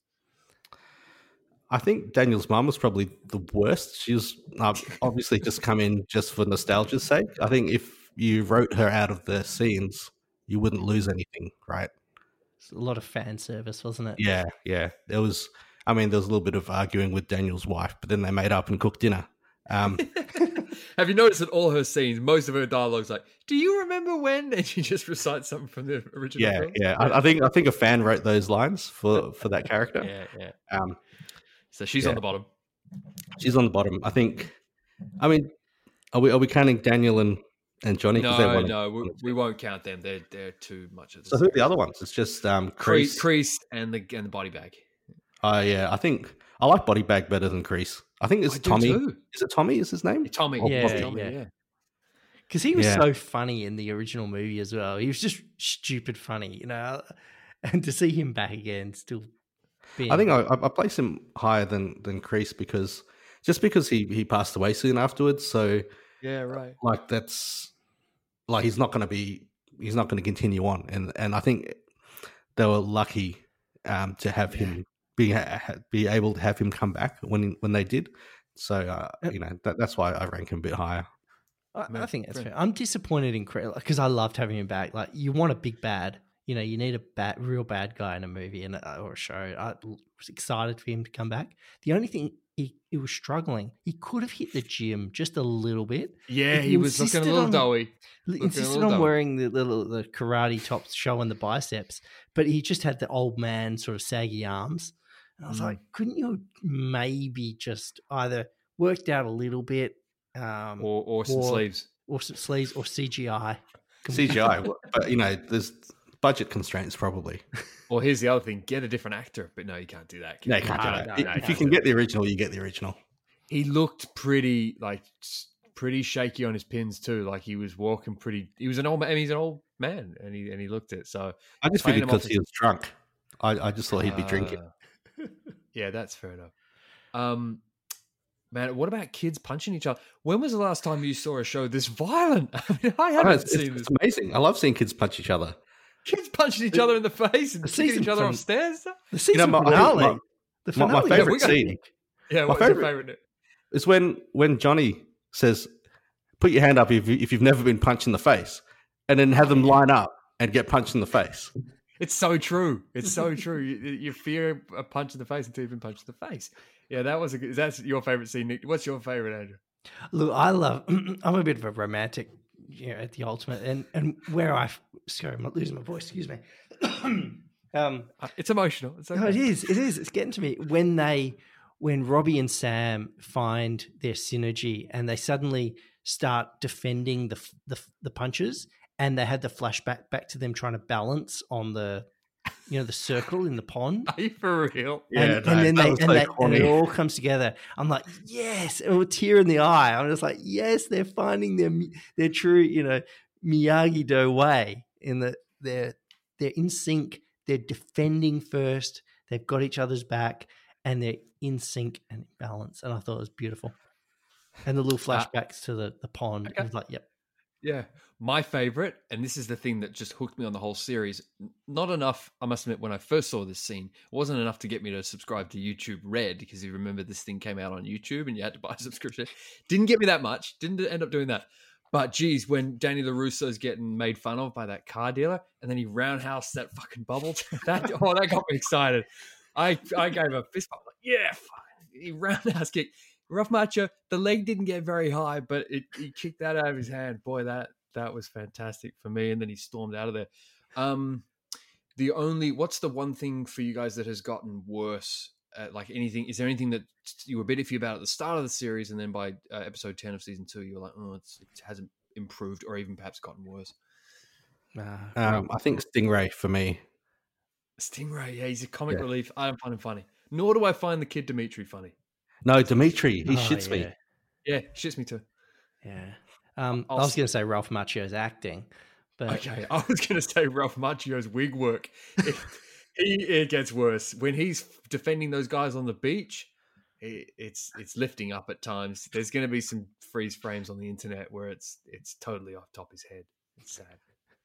I think Daniel's mum was probably the worst. She was obviously just come in just for nostalgia's sake. I think if you wrote her out of the scenes, you wouldn't lose anything, right? It's a lot of fan service, wasn't it? Yeah. There was a little bit of arguing with Daniel's wife, but then they made up and cooked dinner. Have you noticed that all her scenes, most of her dialogue's like, "Do you remember when?" And she just recites something from the original film. Yeah. I think a fan wrote those lines for that character. Yeah. So she's on the bottom. She's on the bottom. I think. I mean, are we counting Daniel and Johnny? No, we won't count them. They're too much of this. So who are the other ones? It's just Kreese and the body bag. Yeah, I think I like body bag better than Kreese. I think it's Tommy. Is it Tommy? Is his name? Tommy. Yeah. Because he was so funny in the original movie as well. He was just stupid funny, you know. And to see him back again, still. I think I place him higher than Kreese because he passed away soon afterwards. So yeah, right. Like that's like he's not going to continue on, and I think they were lucky to have him be able to have him come back when they did. So that's why I rank him a bit higher. I think that's fair. I'm disappointed in Kreese because I loved having him back. Like, you want a big bad. You know, you need real bad guy in a movie or a show. I was excited for him to come back. The only thing he was struggling. He could have hit the gym just a little bit. Yeah, he was looking a little doughy. Insisted on wearing the karate tops showing the biceps, but he just had the old man sort of saggy arms. And I was like, couldn't you maybe just either worked out a little bit, or some sleeves, or CGI? CGI, but there's budget constraints probably. Or here's the other thing: get a different actor. But no, you can't do that. No, you can't do that. If you can get the original, you get the original. He looked pretty shaky on his pins too. Like he was walking pretty. He was an old man. I mean, he's an old man, and he looked it. So I just figured because he was drunk. I just thought he'd be drinking. Yeah, that's fair enough. Man, what about kids punching each other? When was the last time you saw a show this violent? I mean, I haven't seen this. It's amazing. I love seeing kids punch each other. Kids punching each other in the face and kicking each other off stairs. The season finale. The finale. My favorite scene. Yeah, what's your favorite? It's when Johnny says, "Put your hand up if you've never been punched in the face," and then have them line up and get punched in the face. It's so true. It's so true. You fear a punch in the face until you've been punched in the face. Yeah, that's your favorite scene, Nick. What's your favorite, Andrew? Look, I'm a bit of a romantic, at the ultimate, and where I'm not losing my voice. Excuse me. It's emotional. It's okay. No, it is. It's getting to me when Robbie and Sam find their synergy and they suddenly start defending the punches, and they had the flashback back to them trying to balance on the circle in the pond. Are you for real? And then it all comes together. I'm like, yes, a tear in the eye. I'm just like, yes, they're finding their true, Miyagi-Do way in that they're in sync. They're defending first. They've got each other's back, and they're in sync and in balance. And I thought it was beautiful. And the little flashbacks to the pond. Okay. It was like, yep. Yeah. My favorite, and this is the thing that just hooked me on the whole series, not enough, I must admit, when I first saw this scene, it wasn't enough to get me to subscribe to YouTube Red, because you remember this thing came out on YouTube and you had to buy a subscription. Didn't get me that much. Didn't end up doing that. But geez, when Danny LaRusso's getting made fun of by that car dealer, and then he roundhouse that fucking bubble, that got me excited. I gave a fist bump, like, yeah, fine. He roundhouse kick. Rough Macho, the leg didn't get very high, but he kicked that out of his hand. Boy, that was fantastic for me. And then he stormed out of there. What's the one thing for you guys that has gotten worse? Like anything, is there anything that you were a bit iffy about at the start of the series, and then by episode 10 of season 2, you were like, oh, it hasn't improved, or even perhaps gotten worse? I think Stingray for me. Stingray, yeah, he's a comic relief. I don't find him funny. Nor do I find the kid Dimitri funny. No, Dimitri, he shits me. Yeah, shits me too. Yeah. I was going to say Ralph Macchio's acting. But... Okay, I was going to say Ralph Macchio's wig work. It gets worse. When he's defending those guys on the beach, it's lifting up at times. There's going to be some freeze frames on the internet where it's totally off top his head. It's sad.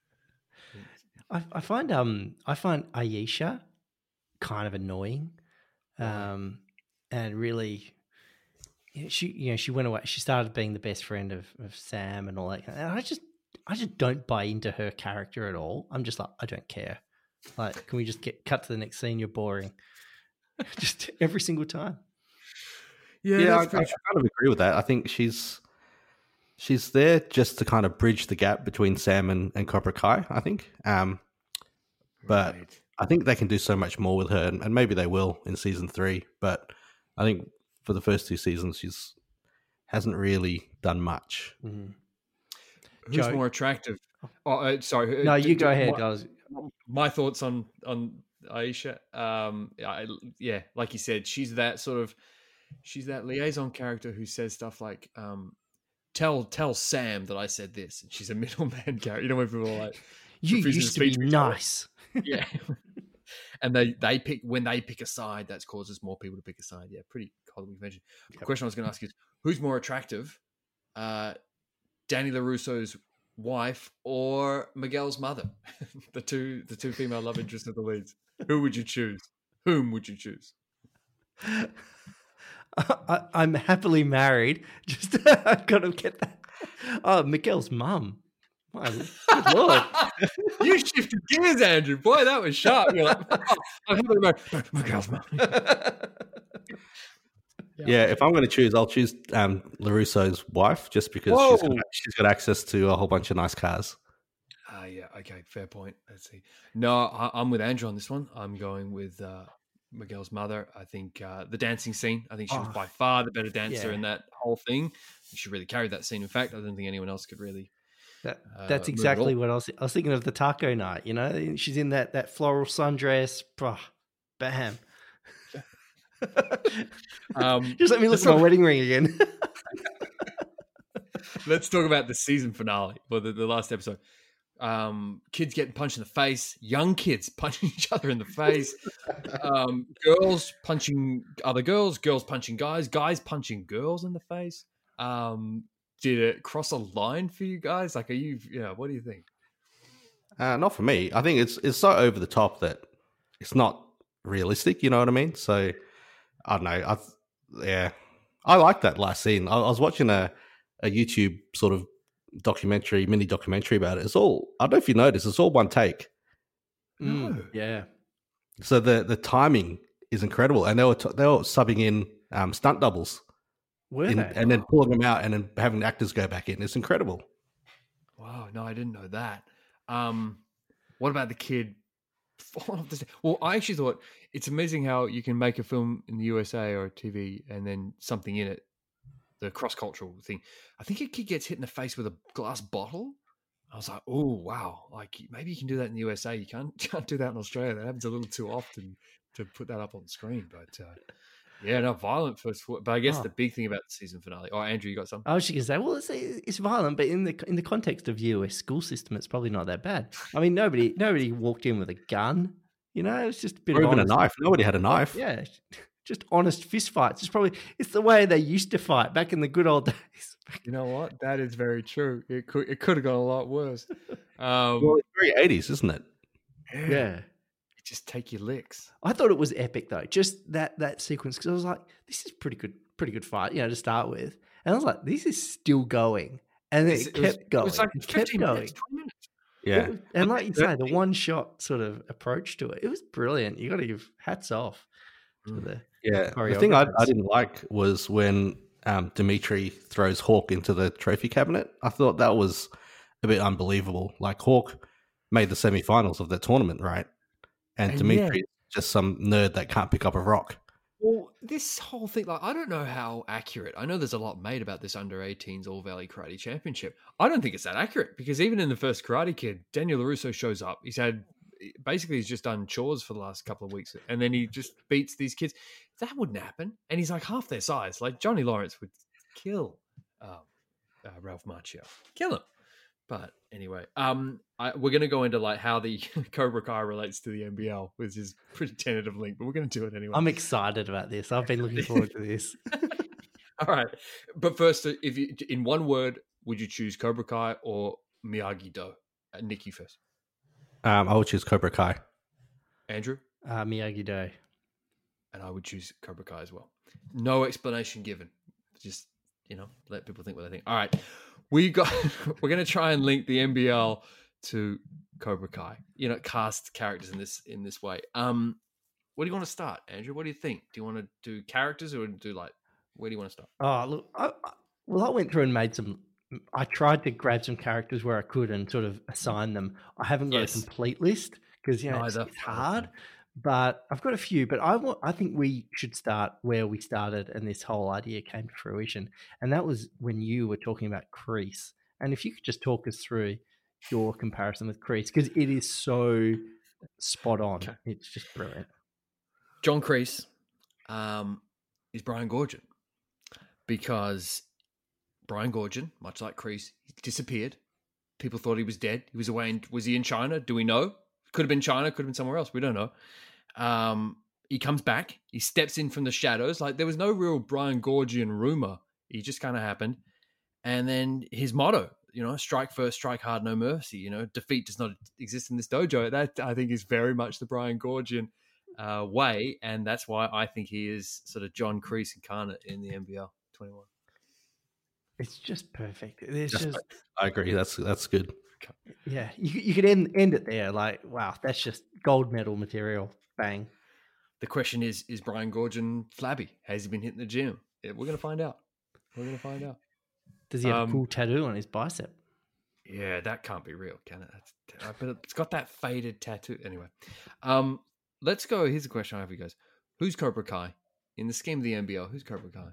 I find Aisha kind of annoying. And really, she went away. She started being the best friend of Sam and all that. And I just don't buy into her character at all. I'm just like, I don't care. Like, can we just cut to the next scene? You're boring. Just every single time. Yeah, I kind of agree with that. I think she's there just to kind of bridge the gap between Sam and Cobra Kai, I think. But I think they can do so much more with her, and maybe they will in season 3. But I think for the first 2 seasons, she's hasn't really done much. Mm-hmm. Who's more attractive? Oh, sorry. No, you go ahead. My thoughts on Aisha. Like you said, she's that liaison character who says stuff like, tell Sam that I said this. And she's a middleman character. You know, when people are like, you used to be nice. Yeah. And they pick a side, that causes more people to pick a side. Yeah, pretty commonly mentioned. The question I was going to ask is, who's more attractive? Danny LaRusso's wife or Miguel's mother? the two female love interests of the leads. Who would you choose? Whom would you choose? I'm happily married. Just I've got to get that. Oh, Miguel's mum. My good Lord. You shifted gears, Andrew. Boy, that was sharp. You're like, I'm happily married. Miguel's mum. Yeah, if I'm going to choose, I'll choose LaRusso's wife just because she's got access to a whole bunch of nice cars. Yeah, okay, fair point. Let's see. No, I'm with Andrew on this one. I'm going with Miguel's mother. I think the dancing scene, I think she was by far the better dancer in that whole thing. She really carried that scene. In fact, I don't think anyone else could really. That's exactly what I was thinking of, the taco night. You know, she's in that floral sundress. Bam. Just let me look at my wedding ring again. Let's talk about the season finale, or the last episode. Kids getting punched in the face, young kids punching each other in the face, girls punching other girls, girls punching guys, guys punching girls in the face. Did it cross a line for you guys? Like, what do you think? Not for me. I think it's so over the top that it's not realistic. You know what I mean? So I don't know. I like that last scene. I was watching a YouTube sort of mini documentary about it. It's all, I don't know if you noticed, it's all one take. Yeah. So the timing is incredible, and they were subbing in stunt doubles, and then pulling them out and then having the actors go back in. It's incredible. Wow, no, I didn't know that. What about the kid falling off the stage? Well, I actually thought it's amazing how you can make a film in the USA or TV and then something in it, the cross-cultural thing. I think a kid gets hit in the face with a glass bottle. I was like, oh, wow. Like, maybe you can do that in the USA. You can't do that in Australia. That happens a little too often to put that up on screen. But, violent first. But I guess the big thing about the season finale. Oh, Andrew, you got something? I was just going to say, well, it's violent, but in the context of US school system, it's probably not that bad. I mean, nobody walked in with a gun. You know, it's just a bit or of even a knife. Nobody had a knife. Yeah. Just honest fist fights. It's the way they used to fight back in the good old days. You know what? That is very true. It could have gone a lot worse. Well, it's very 80s, isn't it? Yeah. You just take your licks. I thought it was epic though. Just that sequence, because I was like, this is pretty good fight, to start with. And I was like, this is still going. And then it kept going. It was like 15 minutes, 20 minutes. Yeah. And like you say, the one shot sort of approach to it was brilliant. You got to give hats off to the the thing I didn't like was when Dimitri throws Hawk into the trophy cabinet. I thought that was a bit unbelievable. Like, Hawk made the semi-finals of that tournament, right? And Dimitri is just some nerd that can't pick up a rock. Well, this whole thing, like, I don't know how accurate. I know there's a lot made about this under-18s All Valley Karate Championship. I don't think it's that accurate, because even in the first Karate Kid, Daniel LaRusso shows up. He's just done chores for the last couple of weeks, and then he just beats these kids. That wouldn't happen. And he's like half their size. Like, Johnny Lawrence would kill Ralph Macchio. Kill him. But anyway, we're going to go into like how the Cobra Kai relates to the NBL, which is a pretty tentative link, but we're going to do it anyway. I'm excited about this. I've been looking forward to this. All right. But first, if you, in one word, would you choose Cobra Kai or Miyagi-Do? Nick, you first. I would choose Cobra Kai. Andrew? Miyagi-Do. And I would choose Cobra Kai as well. No explanation given. Just, let people think what they think. All right. We're going to try and link the NBL to Cobra Kai. Cast characters in this way. Where do you want to start, Andrew? What do you think? Do you want to do characters, or do where do you want to start? Oh, look, I went through and I tried to grab some characters where I could and sort of assign them. I haven't got a complete list because it's hard, but I've got a few. But I think we should start where we started, and this whole idea came to fruition, and that was when you were talking about Kreese. And if you could just talk us through your comparison with Kreese, because it is so spot on. Okay. It's just brilliant. John Kreese is Brian Goorjian, because Brian Goorjian, much like Kreese, he disappeared. People thought he was dead. He was away. Was he in China? Do we know? Could have been China. Could have been somewhere else. We don't know. He comes back. He steps in from the shadows. Like, there was no real Brian Goorjian rumor. He just kind of happened. And then his motto, strike first, strike hard, no mercy. Defeat does not exist in this dojo. That, I think, is very much the Brian Goorjian way. And that's why I think he is sort of John Kreese incarnate in the NBL 21. It's just perfect. I agree. That's good. Yeah, you could end it there. Like, wow, that's just gold medal material. Bang. The question is Brian Goorjian flabby? Has he been hitting the gym? Yeah, we're gonna find out. We're gonna find out. Does he have a cool tattoo on his bicep? Yeah, that can't be real, can it? But it's got that faded tattoo. Anyway, let's go. Here's a question I have for you guys: who's Cobra Kai in the scheme of the NBL? Who's Cobra Kai?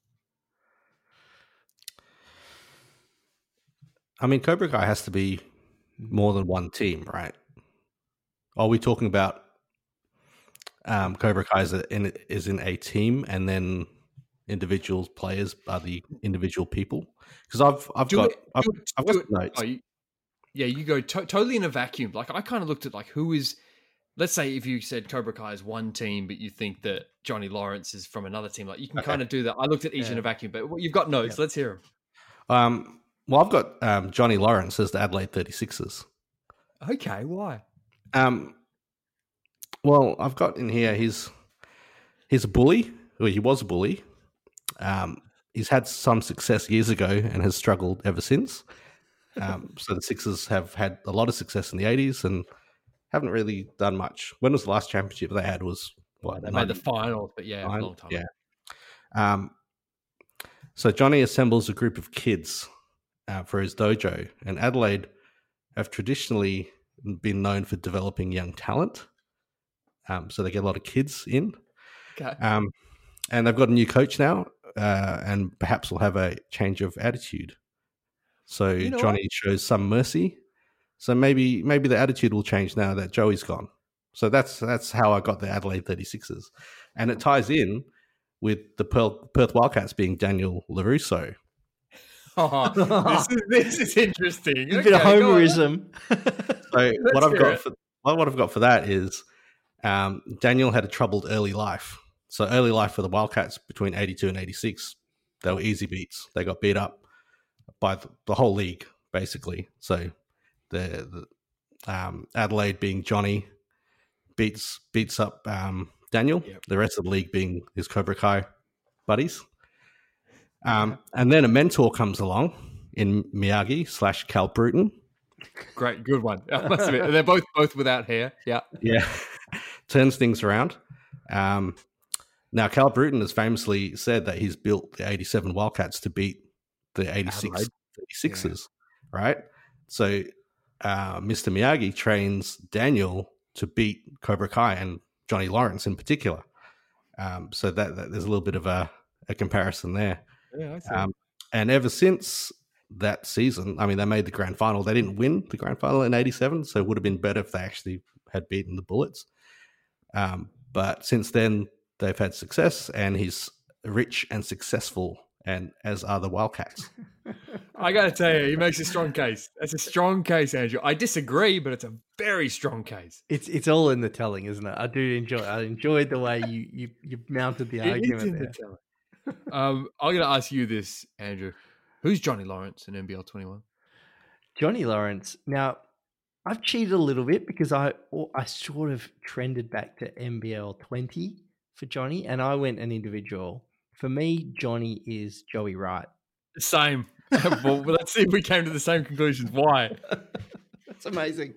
I mean, Cobra Kai has to be more than one team, right? Are we talking about Cobra Kai is in a team, and then individual players are the individual people? Because I've got notes. You go totally in a vacuum. Like, I kind of looked at like who is. Let's say if you said Cobra Kai is one team, but you think that Johnny Lawrence is from another team, like you can kind of do that. I looked at each in a vacuum, but you've got notes. Let's hear them. Well, I've got Johnny Lawrence as the Adelaide 36ers. Okay, why? Well, I've got in here he's a bully. Well, he was a bully. He's had some success years ago and has struggled ever since. So the Sixers have had a lot of success in the 80s and haven't really done much. When was the last championship they had? Was what? They made the finals, but a long time. Yeah. So Johnny assembles a group of kids for his dojo, and Adelaide have traditionally been known for developing young talent. So they get a lot of kids in. Okay. And they've got a new coach now, and perhaps will have a change of attitude. So Johnny shows some mercy. So maybe the attitude will change now that Joey's gone. So that's how I got the Adelaide 36ers. And it ties in with the Perth Wildcats being Daniel LaRusso. Oh, this is interesting. A bit of homerism. So what I've got for that is Daniel had a troubled early life. So early life for the Wildcats between 82 and 86, they were easy beats. They got beat up by the whole league, basically. So the Adelaide being Johnny beats up Daniel. Yep. The rest of the league being his Cobra Kai buddies. And then a mentor comes along in Miyagi / Cal Bruton. Great, good one. They're both without hair. Yeah. Turns things around. Now, Cal Bruton has famously said that he's built the 87 Wildcats to beat the 86 36ers, right? So Mr. Miyagi trains Daniel to beat Cobra Kai and Johnny Lawrence in particular. So that there's a little bit of a comparison there. Yeah, I see. And ever since that season, I mean, they made the grand final. They didn't win the grand final in 87, so it would have been better if they actually had beaten the Bullets. But since then, they've had success, and he's rich and successful, and as are the Wildcats. I got to tell you, he makes a strong case. That's a strong case, Andrew. I disagree, but it's a very strong case. It's all in the telling, isn't it? I enjoyed the way you mounted the argument there. I'm going to ask you this, Andrew. Who's Johnny Lawrence in NBL 21? Johnny Lawrence. Now, I've cheated a little bit because I sort of trended back to NBL 20 for Johnny, and I went an individual. For me, Johnny is Joey Wright. Same. Well, let's see if we came to the same conclusions. Why? That's amazing.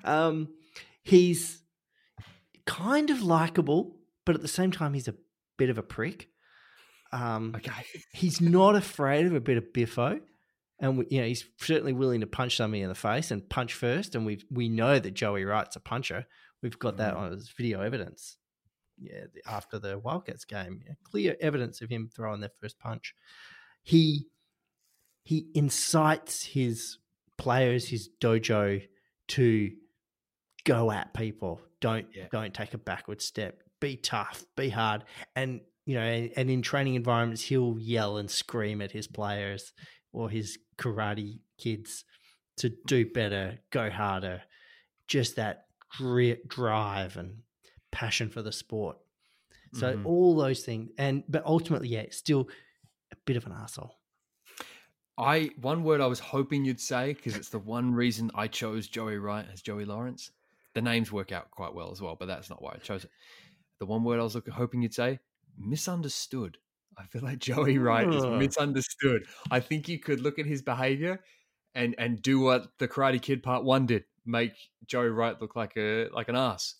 He's kind of likable, but at the same time, he's a bit of a prick. Okay. He's not afraid of a bit of biffo, and he's certainly willing to punch somebody in the face and punch first. And we know that Joey Wright's a puncher. We've got that on his video evidence. Yeah, after the Wildcats game, clear evidence of him throwing their first punch. He incites his players, his dojo, to go at people. Don't take a backward step. Be tough. Be hard. And and in training environments, he'll yell and scream at his players or his karate kids to do better, go harder. Just that grit, drive, and passion for the sport. So all those things, but ultimately, still a bit of an asshole. One word I was hoping you'd say, because it's the one reason I chose Joey Wright as Joey Lawrence. The names work out quite well as well, but that's not why I chose it. The one word I was hoping you'd say, misunderstood. I feel like Joey Wright is misunderstood. I think you could look at his behavior and do what the Karate Kid Part 1 did, make Joey Wright look like an ass.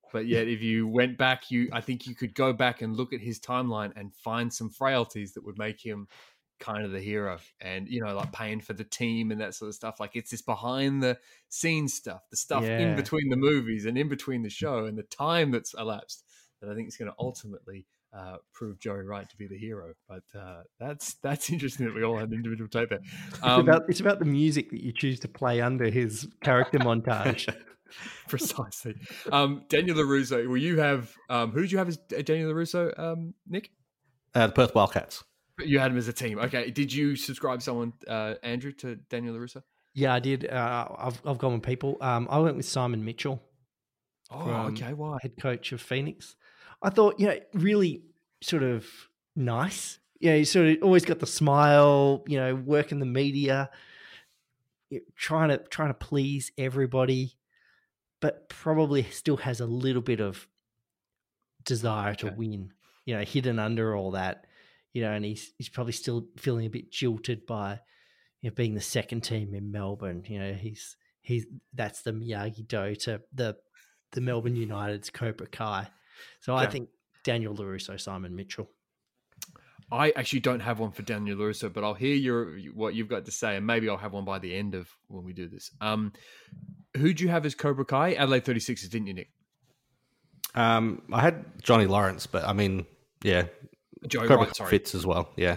But yet, if you went back, I think you could go back and look at his timeline and find some frailties that would make him kind of the hero, and like paying for the team and that sort of stuff. Like, it's this behind the scenes stuff, the stuff in between the movies and in between the show, and the time that's elapsed, that I think is going to ultimately prove Joey Wright to be the hero. But that's interesting that we all had individual take there. It's about the music that you choose to play under his character montage. Precisely. Daniel LaRusso, will you have who did you have as Daniel LaRusso, Nick? The Perth Wildcats. You had him as a team. Okay. Did you subscribe someone, Andrew, to Daniel LaRusso? Yeah, I did. I've gone with people. I went with Simon Mitchell. Okay. Why? Head coach of Phoenix. I thought, really sort of nice. You sort of always got the smile, work in the media, trying to please everybody, but probably still has a little bit of desire to win, hidden under all that, and he's probably still feeling a bit jilted by being the second team in Melbourne. He's that's the Miyagi-Do to the Melbourne United's Cobra Kai. So I think Daniel LaRusso, Simon Mitchell. I actually don't have one for Daniel LaRusso, but I'll hear what you've got to say, and maybe I'll have one by the end of when we do this. Who'd you have as Cobra Kai? Adelaide 36ers, didn't you, Nick? I had Johnny Lawrence, but I mean, yeah, Joey Cobra Wright, sorry. fits as well. Yeah,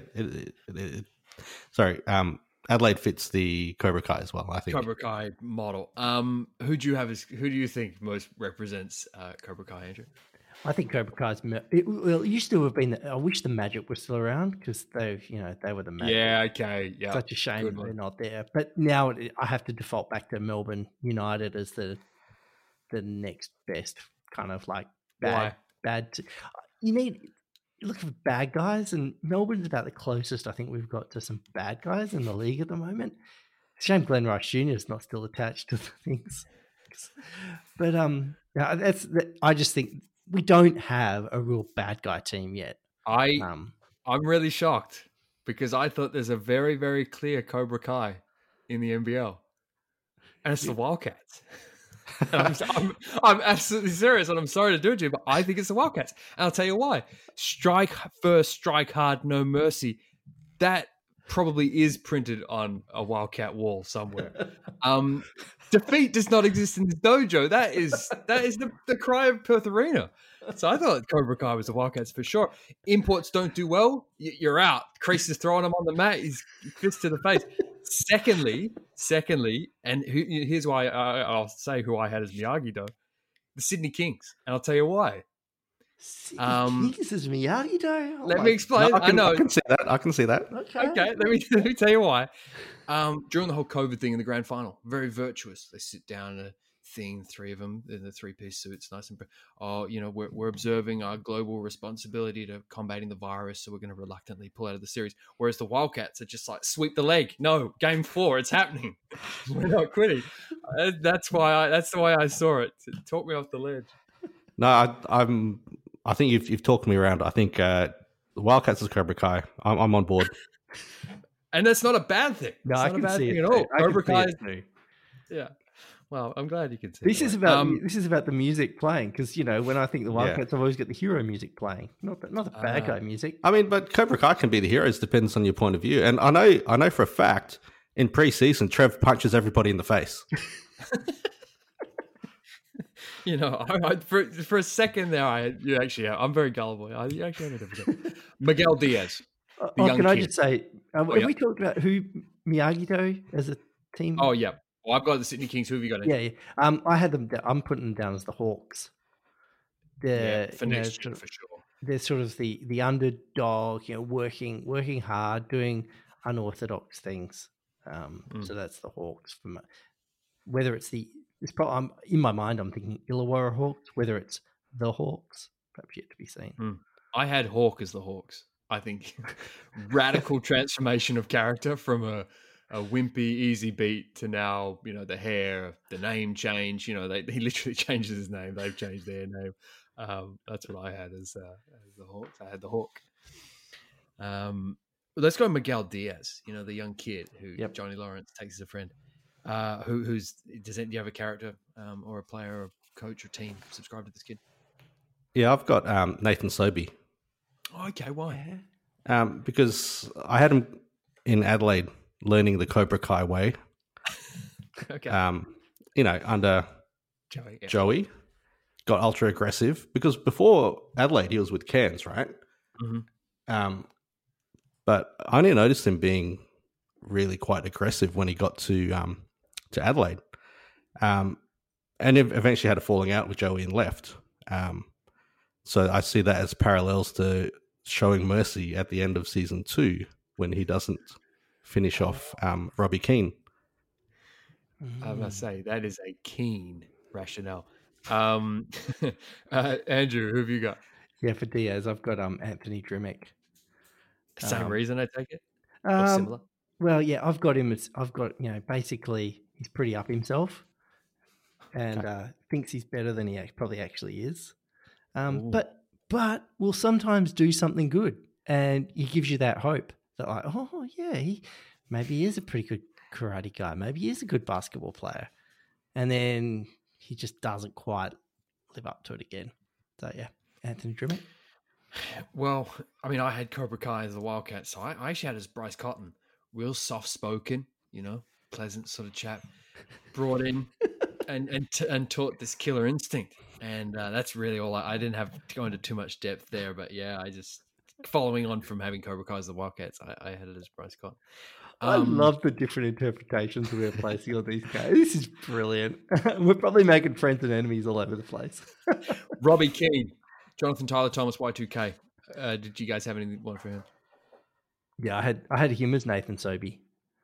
Adelaide fits the Cobra Kai as well, I think. Cobra Kai model. Who do you think most represents Cobra Kai, Andrew? I think Cobra Kai's. It used to have been. I wish the Magic was still around, because they were the Magic. Yeah, okay, yeah. Such a shame they're not there. But now I have to default back to Melbourne United as the next best kind of like bad. You look for bad guys, and Melbourne's about the closest I think we've got to some bad guys in the league at the moment. Shame Glenn Rice Jr. is not still attached to the things. But I just think we don't have a real bad guy team yet. I'm really shocked, because I thought there's a very, very clear Cobra Kai in the NBL, and it's the Wildcats. I'm absolutely serious, and I'm sorry to do it to you, but I think it's the Wildcats. And I'll tell you why. Strike first, strike hard, no mercy. That probably is printed on a Wildcat wall somewhere. Defeat does not exist in this dojo. That is the cry of Perth Arena. So I thought Cobra Kai was the Wildcats for sure. Imports don't do well, you're out. Crease is throwing him on the mat. He's fist to the face. Secondly, and here's why I'll say who I had as Miyagi-Do, the Sydney Kings, and I'll tell you why. Sydney Kings is Miyagi-Do? Let me explain. No, I know. I can see that. Okay. Let me tell you why. During the whole COVID thing in the grand final, very virtuous. They sit down in a thing, three of them in the three-piece suits, nice and we're observing our global responsibility to combating the virus, so we're going to reluctantly pull out of the series. Whereas the Wildcats are just like, sweep the leg. No, game 4, it's happening. We're not quitting. That's the way I saw it. It talked me off the ledge. No, I think you've talked me around. I think the Wildcats is Cobra Kai. I'm on board. And that's not a bad thing. No, I can see it at all. Cobra Kai. Yeah. Well, I'm glad you can see. This is about the music playing, because when I think the Wildcats, I've always got the hero music playing, not the bad guy music. I mean, but Cobra Kai can be the heroes. Depends on your point of view. And I know for a fact in pre-season, Trev punches everybody in the face. For a second there, I'm very gullible. You actually had to forget Miguel Diaz. Can I just say, have we talked about who Miyagi-Do as a team? Oh yeah. Well, I've got the Sydney Kings. Who have you got? Yeah. I had them. I'm putting them down as the Hawks. For next year, for sure. They're sort of the underdog, working hard, doing unorthodox things. So that's the Hawks. Whether it's in my mind, I'm thinking Illawarra Hawks. Whether it's the Hawks, perhaps yet to be seen. I had Hawk as the Hawks. I think radical transformation of character from a wimpy, easy beat to now, the hair, the name change. He literally changes his name. They've changed their name. That's what I had as the Hawks. I had the Hawk. Let's go Miguel Diaz. The young kid who Johnny Lawrence takes as a friend. Do you have a character or a player coach or team subscribe to this kid? Yeah, I've got Nathan Sobey. Oh, okay, why? Because I had him in Adelaide learning the Cobra Kai way. Okay. Under Joey. Yeah. Joey, got ultra aggressive because before Adelaide he was with Cairns, right? Mm-hmm. But I only noticed him being really quite aggressive when he got to Adelaide, and eventually had a falling out with Joey and left. So I see that as parallels to showing mercy at the end of season 2 when he doesn't finish off Robbie Keane. I must say that is a keen rationale. Andrew, who have you got? Yeah, for Diaz, I've got Anthony Drimmick. Same reason, I take it? Or similar? Well, yeah, I've got him as basically he's pretty up himself and thinks he's better than he probably actually is. But will sometimes do something good, and he gives you that hope that like, oh yeah, maybe he is a pretty good karate guy, maybe he is a good basketball player, and then he just doesn't quite live up to it again. So yeah, Anthony Drimmick. Well, I mean, I had Cobra Kai as the Wildcat, so I actually had as Bryce Cotton, real soft-spoken, pleasant sort of chap, brought in and taught this killer instinct, and that's really all. I didn't have to go into too much depth there, but yeah, I just following on from having Cobra Kai as the Wildcats, I had it as Bryce Cotton. I love the different interpretations we're placing on these guys. This is brilliant. We're probably making friends and enemies all over the place. Robbie Keane, Jonathan Tyler Thomas, Y2K. Did you guys have anyone for him? Yeah, I had him as Nathan Sobey.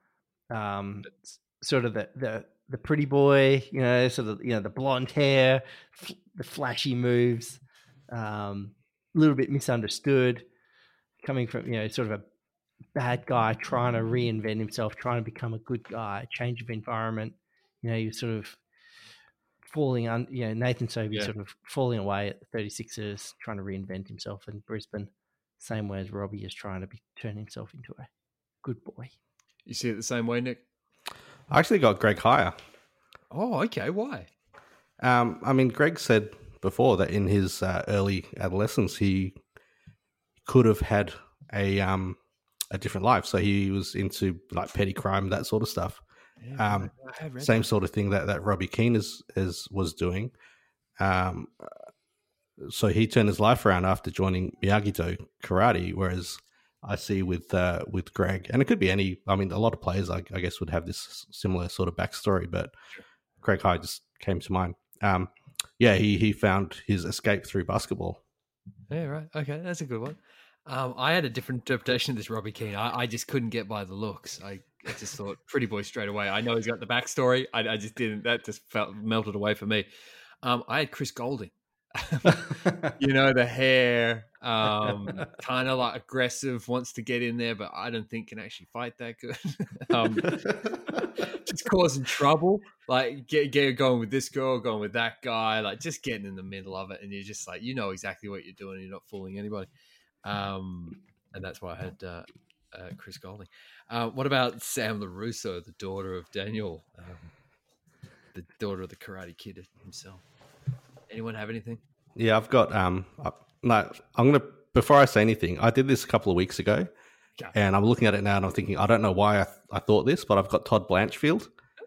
Sort of the pretty boy, sort of the blonde hair, the flashy moves, a little bit misunderstood, coming from sort of a bad guy trying to reinvent himself, trying to become a good guy, change of environment. You're sort of falling on, Nathan Sobey sort of falling away at the 36ers, trying to reinvent himself in Brisbane, same way as Robbie is trying to turn himself into a good boy. You see it the same way, Nick? I actually got Greg Hire. Oh, okay. Why? I mean, Greg said before that in his early adolescence, he could have had a different life. So he was into like petty crime, that sort of stuff. Yeah, same sort of thing that Robbie Keane was doing. So he turned his life around after joining Miyagi-Do karate, whereas I see with Greg, and it could be a lot of players I guess would have this similar sort of backstory, but Greg High just came to mind. He found his escape through basketball. Yeah, right. Okay, that's a good one. I had a different interpretation of this Robbie Keane. I just couldn't get by the looks. I just thought pretty boy straight away. I know he's got the backstory. I just didn't. That just melted away for me. I had Chris Golding. The hair, kind of like aggressive, wants to get in there, but I don't think can actually fight that good. Just causing trouble, like get going with this girl, going with that guy, like just getting in the middle of it, and you're just like, exactly what you're doing, you're not fooling anybody. And that's why I had Chris Golding. What about Sam LaRusso, the daughter of Daniel, the daughter of the Karate Kid himself? Anyone have anything? Yeah, I've got. I'm gonna. Before I say anything, I did this a couple of weeks ago, and I'm looking at it now, and I'm thinking, I don't know why I thought this, but I've got Todd Blanchfield.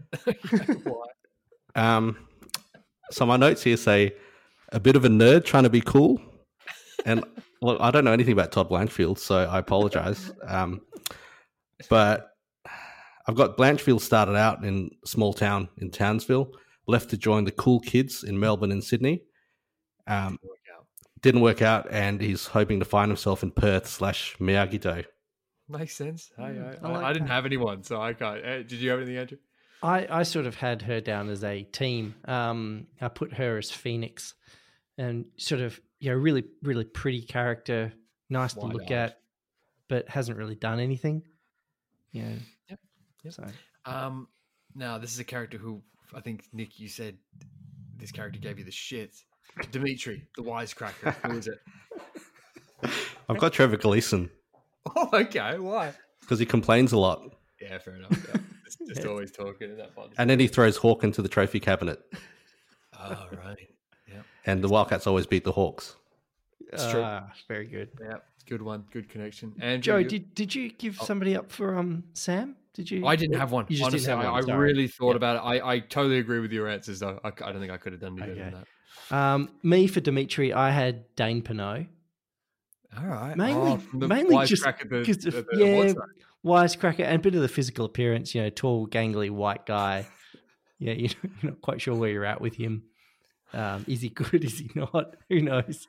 Why? So my notes here say a bit of a nerd trying to be cool, and look, I don't know anything about Todd Blanchfield, so I apologize. But I've got Blanchfield started out in a small town in Townsville, left to join the cool kids in Melbourne and Sydney. Didn't work out, and he's hoping to find himself in Perth / Miyagi-Do. Makes sense. I didn't have anyone, so I can't. Did you have anything, Andrew? I sort of had her down as a team. I put her as Phoenix, and sort of really really pretty character, nice to look at, but hasn't really done anything. Yep. So, now this is a character who I think, Nick, you said this character gave you the shit. Dimitri, the wisecracker. Who is it? I've got Trevor Gleeson. Oh, okay. Why? Because he complains a lot. Yeah, fair enough. Yeah. Just always talking in that podcast. And then he throws Hawk into the trophy cabinet. Oh, right. And the Wildcats always beat the Hawks. It's true. Very good. Yeah, good one. Good connection. And Joe, did you give somebody up for Sam? Did you? I didn't have one. You just Honestly, didn't have one. I really thought about it. I totally agree with your answers, though. I don't think I could have done any better than that. Me for Dimitri, I had Dane Pinot. All right. Mainly just because wisecracker and a bit of the physical appearance. Tall, gangly, white guy. Yeah, you're not quite sure where you're at with him. Is he good? Is he not? Who knows?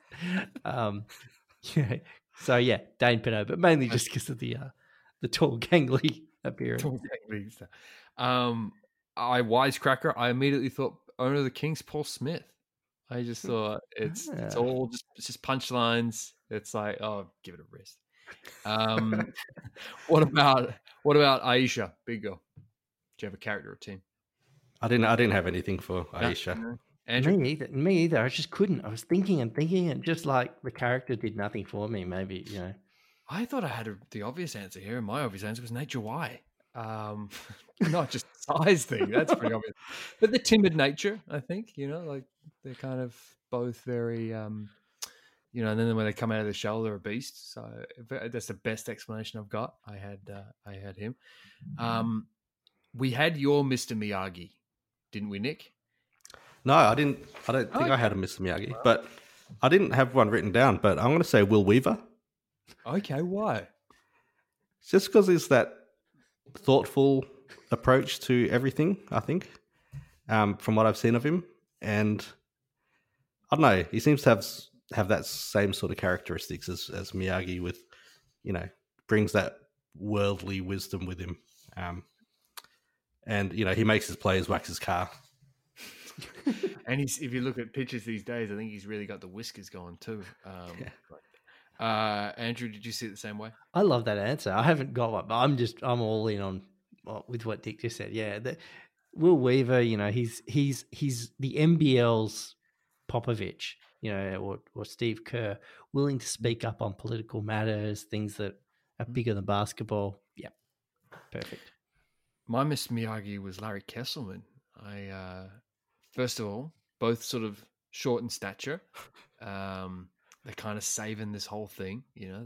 So yeah, Dane Pinot, but mainly just because of the tall, gangly appearance. I wisecracker. I immediately thought owner of the Kings, Paul Smith. I just thought it's all just punchlines. It's like, oh, give it a rest. What about Aisha, big girl? Do you have a character or team? I didn't have anything for Aisha. No. Andrew? Me either. I just couldn't. I was thinking, and just like the character did nothing for me. Maybe I thought I had the obvious answer here, and my obvious answer was Nature Y. Not just the size thing. That's pretty obvious, but the timid nature. I think like they're kind of both very. And then when they come out of the shell, they're a beast. So that's the best explanation I've got. I had him. We had your Mr. Miyagi, didn't we, Nick? No, I didn't. I don't think I had a Mr. Miyagi, but I didn't have one written down. But I'm going to say Will Weaver. Okay, why? Just because he's that thoughtful approach to everything, I think, from what I've seen of him. And I don't know, he seems to have that same sort of characteristics as Miyagi with, brings that worldly wisdom with him. And, he makes his players wax his car. And if you look at pictures these days, I think he's really got the whiskers going too. Andrew, did you see it the same way? I love that answer. I haven't got one, but I'm all in on with what Dick just said. Yeah, Will Weaver, he's the NBL's Popovich, or Steve Kerr, willing to speak up on political matters, things that are bigger than basketball. Yeah, perfect. My Mr. Miyagi was Larry Kesselman. First of all, both sort of short in stature. They're kind of saving this whole thing,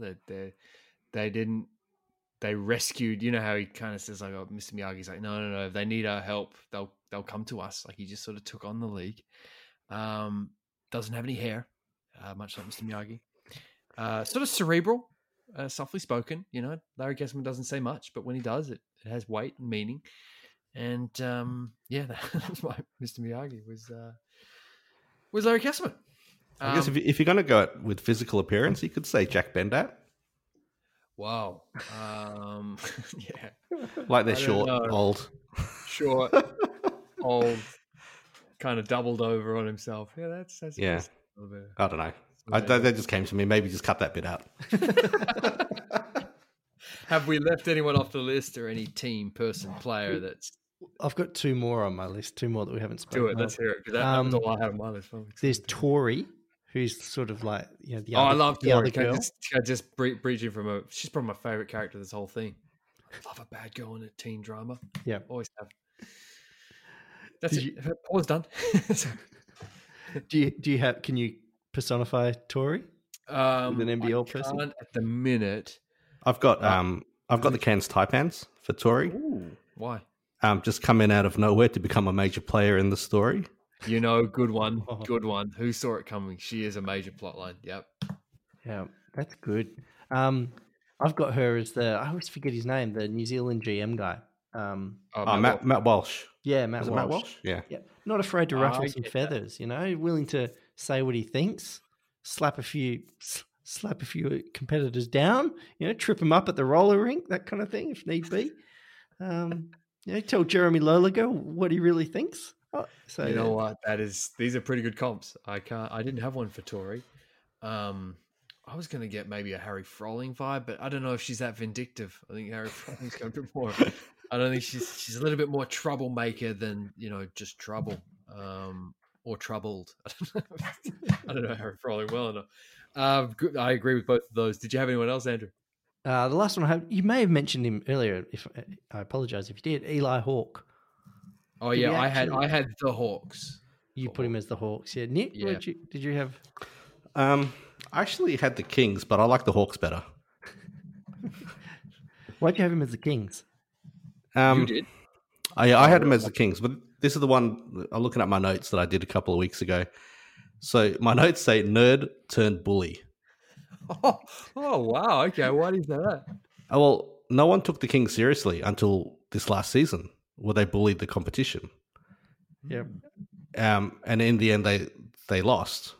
they rescued, how he kind of says like, oh, Mr. Miyagi's like, no, if they need our help, they'll come to us. Like he just sort of took on the league. Doesn't have any hair, much like Mr. Miyagi. Sort of cerebral, softly spoken, Larry Kesselman doesn't say much, but when he does, it has weight and meaning. And that was my Mr. Miyagi was Larry Kesselman. I guess if you're going to go with physical appearance, you could say Jack Bendat. Wow. Yeah. Like they're short, old, kind of doubled over on himself. Yeah, that's yeah. I don't know. That just came to me. Maybe just cut that bit out. Have we left anyone off the list or any team, person, player that's... I've got two more on my list, two more that we haven't spoken Do it, let's hear it. That was all I had on my list. There's Tori, who's sort of like, the I love Tori. girl. Can I just breach in she's probably my favourite character of this whole thing. I love a bad girl in a teen drama. Yeah. Always have. That's it. Pause done. Can you personify Tori with an NBL person? At the minute. I've got the Cairns Taipans for Tori. Ooh, why? Just coming out of nowhere to become a major player in the story. Good one. Good one. Who saw it coming? She is a major plotline. Yep. Yeah, that's good. I've got her as I always forget his name, the New Zealand GM guy. Matt Walsh. Yeah, Matt Walsh. Matt Walsh? Yeah. Not afraid to ruffle some feathers, willing to say what he thinks, slap a few competitors down, trip them up at the roller rink, that kind of thing, if need be. Tell Jeremy Lolago what he really thinks. So you know what? These are pretty good comps. I didn't have one for Tori. I was going to get maybe a Harry Froling vibe, but I don't know if she's that vindictive. I think Harry Froling's going to be more. I don't think she's a little bit more troublemaker than just trouble or troubled. I don't know Harry Froling well enough. Good. I agree with both of those. Did you have anyone else, Andrew? The last one you may have mentioned him earlier. If I apologize if you did, Eli Hawk. Oh yeah, I had the Hawks. You put him as the Hawks. Yeah. Nick, Yeah. did you have? I actually had the Kings, but I like the Hawks better. Why'd you have him as the Kings? You did? I had him as the Kings, but this is the one I'm looking at my notes that I did a couple of weeks ago. So my notes say nerd turned bully. Oh, wow. Okay. Why do you say that? Oh, well, no one took the Kings seriously until this last season, where they bullied the competition. Yeah. And in the end, they lost.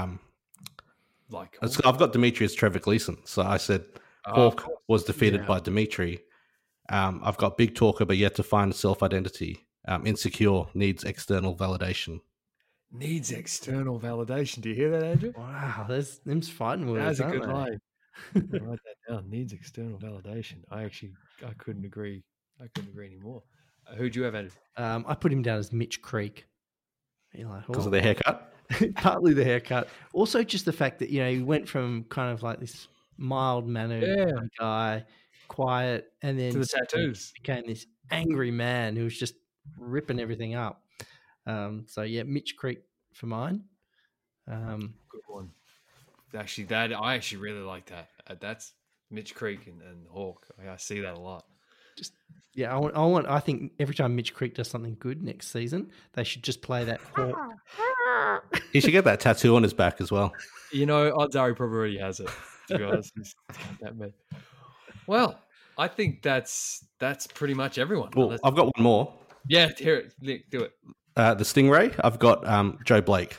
Like, So I've got Dimitri as Trevor Gleeson. So I said Hawk was defeated by Dimitri. I've got big talker, but yet to find self-identity. Insecure, needs external validation. needs external validation. Do you hear that, Andrew? Wow, them's fighting words. That's a good aren't they? line. Write that down. Needs external validation. I couldn't agree. I couldn't agree anymore. Who'd you have, Andrew? I put him down as Mitch Creek. Because of their haircut? Partly the haircut. Also, just the fact that he went from kind of like this mild-mannered guy, quiet, and then To the tattoos. became this angry man who was just ripping everything up. So yeah, Mitch Creek for mine. Good one. Actually, I actually really like that. That's Mitch Creek and Hawk. I see that a lot. Yeah, I think every time Mitch Creek does something good next season, they should just play that Hawk. He should get that tattoo on his back as well. Odds are he probably already has it. To be honest, that man. Well, I think that's pretty much everyone. Well, I've got one more. Yeah, hear it. Nick, do it. The Stingray. I've got Joe Blake.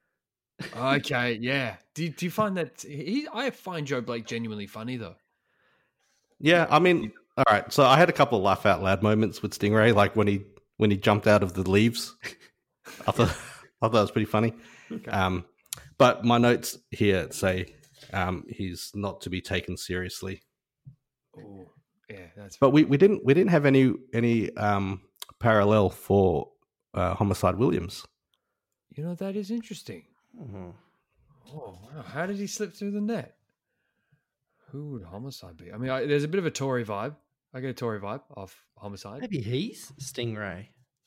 Okay, yeah. Do you find that I find Joe Blake genuinely funny though? Yeah, I mean, all right. So I had a couple of laugh out loud moments with Stingray, like when he jumped out of the leaves. I thought it was pretty funny. Okay. But my notes here say he's not to be taken seriously. Oh, yeah, that's. But we didn't have any parallel for Homicide Williams. That is interesting. Mm-hmm. Oh wow! How did he slip through the net? Who would Homicide be? I mean, there's a bit of a Tory vibe. I get a Tory vibe off Homicide. Maybe he's Stingray.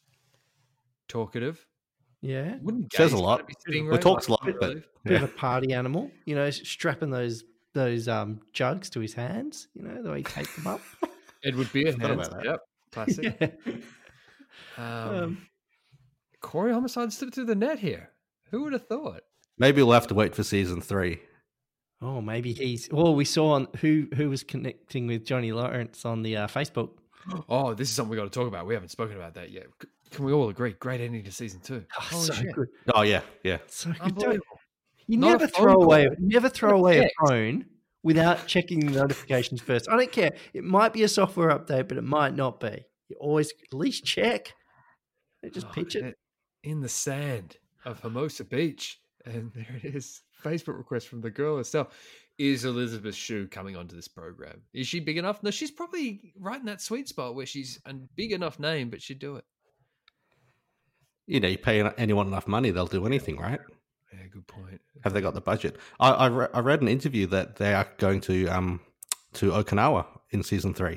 Talkative. Yeah. Wouldn't says a lot. Stingray, Well, talks a lot, but bit of a party animal. strapping those jugs to his hands. The way he takes them up. Edward Beer Forgot hands. about that. Yep. Classic. Yeah. Corey Homicide slipped through the net here. Who would have thought? Maybe we'll have to wait for season 3. Oh, maybe he's. Well, we saw on who was connecting with Johnny Lawrence on the Facebook. Oh, this is something we got to talk about. We haven't spoken about that yet. Can we all agree? Great ending to season 2. Oh, so good. Oh yeah. So good. Unbelievable. You Not never a phone throw call. away. Never throw away a text. phone without checking the notifications first. I don't care. It might be a software update, but it might not be. You always at least check. They just pitch it. In the sand of Hermosa Beach. And there it is. Facebook request from the girl herself. Is Elizabeth Shue coming onto this program? Is she big enough? No, she's probably right in that sweet spot where she's a big enough name, but she'd do it. You pay anyone enough money, they'll do anything, right? Yeah, good point. Have they got the budget? I read an interview that they are going to Okinawa in season 3.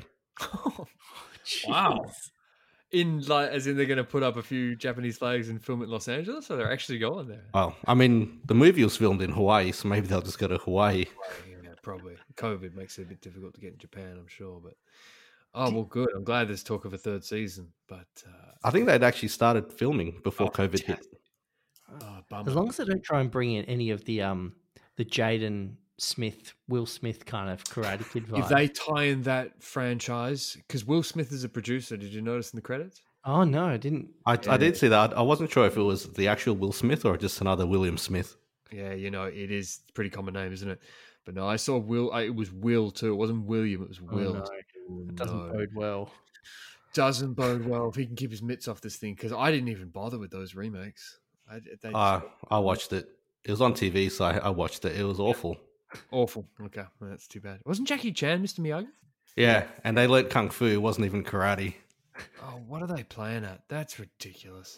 Wow. As in they're going to put up a few Japanese flags and film it in Los Angeles, or they're actually going there? Well, I mean, the movie was filmed in Hawaii, so maybe they'll just go to Hawaii. Yeah, probably. COVID makes it a bit difficult to get in Japan, I'm sure. But well, good. I'm glad there's talk of a 3rd season. But I think they'd actually started filming before COVID hit. Bummer. As long as they don't try and bring in any of the Jaden Smith, Will Smith kind of Karate Kid vibe. If they tie in that franchise, because Will Smith is a producer, did you notice in the credits? Oh no, I didn't. I did see that. I wasn't sure if it was the actual Will Smith or just another William Smith. Yeah, it is a pretty common name, isn't it? But no, I saw Will. It was Will too. It wasn't William. It was Will. It doesn't bode well. Doesn't bode well if he can keep his mitts off this thing. Because I didn't even bother with those remakes. I watched it. It was on TV, so I watched it. It was awful. Awful. Okay, well, that's too bad. Wasn't Jackie Chan Mr. Miyagi? Yeah, and they learned kung fu. It wasn't even karate. Oh, what are they playing at? That's ridiculous.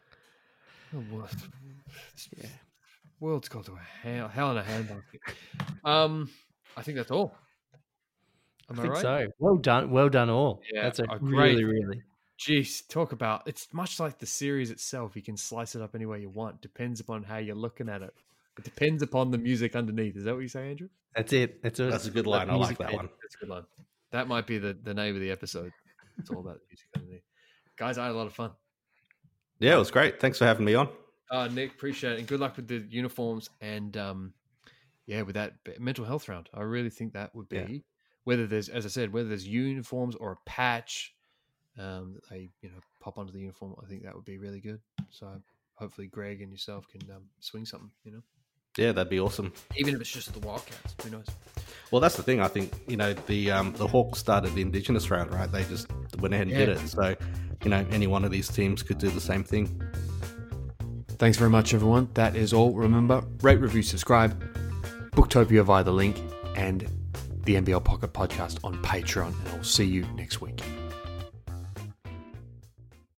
Yeah. World's gone to a hell in a handbasket. I think that's all. Am I think right? so. Well done all. Yeah, That's a great. really. Geez, talk about, it's much like the series itself. You can slice it up any way you want. Depends upon how you're looking at it. It depends upon the music underneath. Is that what you say, Andrew? That's it. That's a good line. I like that one. That's a good line. That might be the name of the episode. It's all about the music underneath. Guys, I had a lot of fun. Yeah, it was great. Thanks for having me on. Nick, appreciate it. And good luck with the uniforms and with that mental health round. I really think that would be, whether there's, as I said, whether there's uniforms or a patch, they pop onto the uniform. I think that would be really good. So hopefully Greg and yourself can swing something. Yeah, that'd be awesome. Even if it's just the Wildcats, who knows? Well, that's the thing. I think the Hawks started the Indigenous round, right? They just went ahead and did it. So any one of these teams could do the same thing. Thanks very much, everyone. That is all. Remember, rate, review, subscribe, Booktopia via the link, and the NBL Pocket Podcast on Patreon. And I'll see you next week.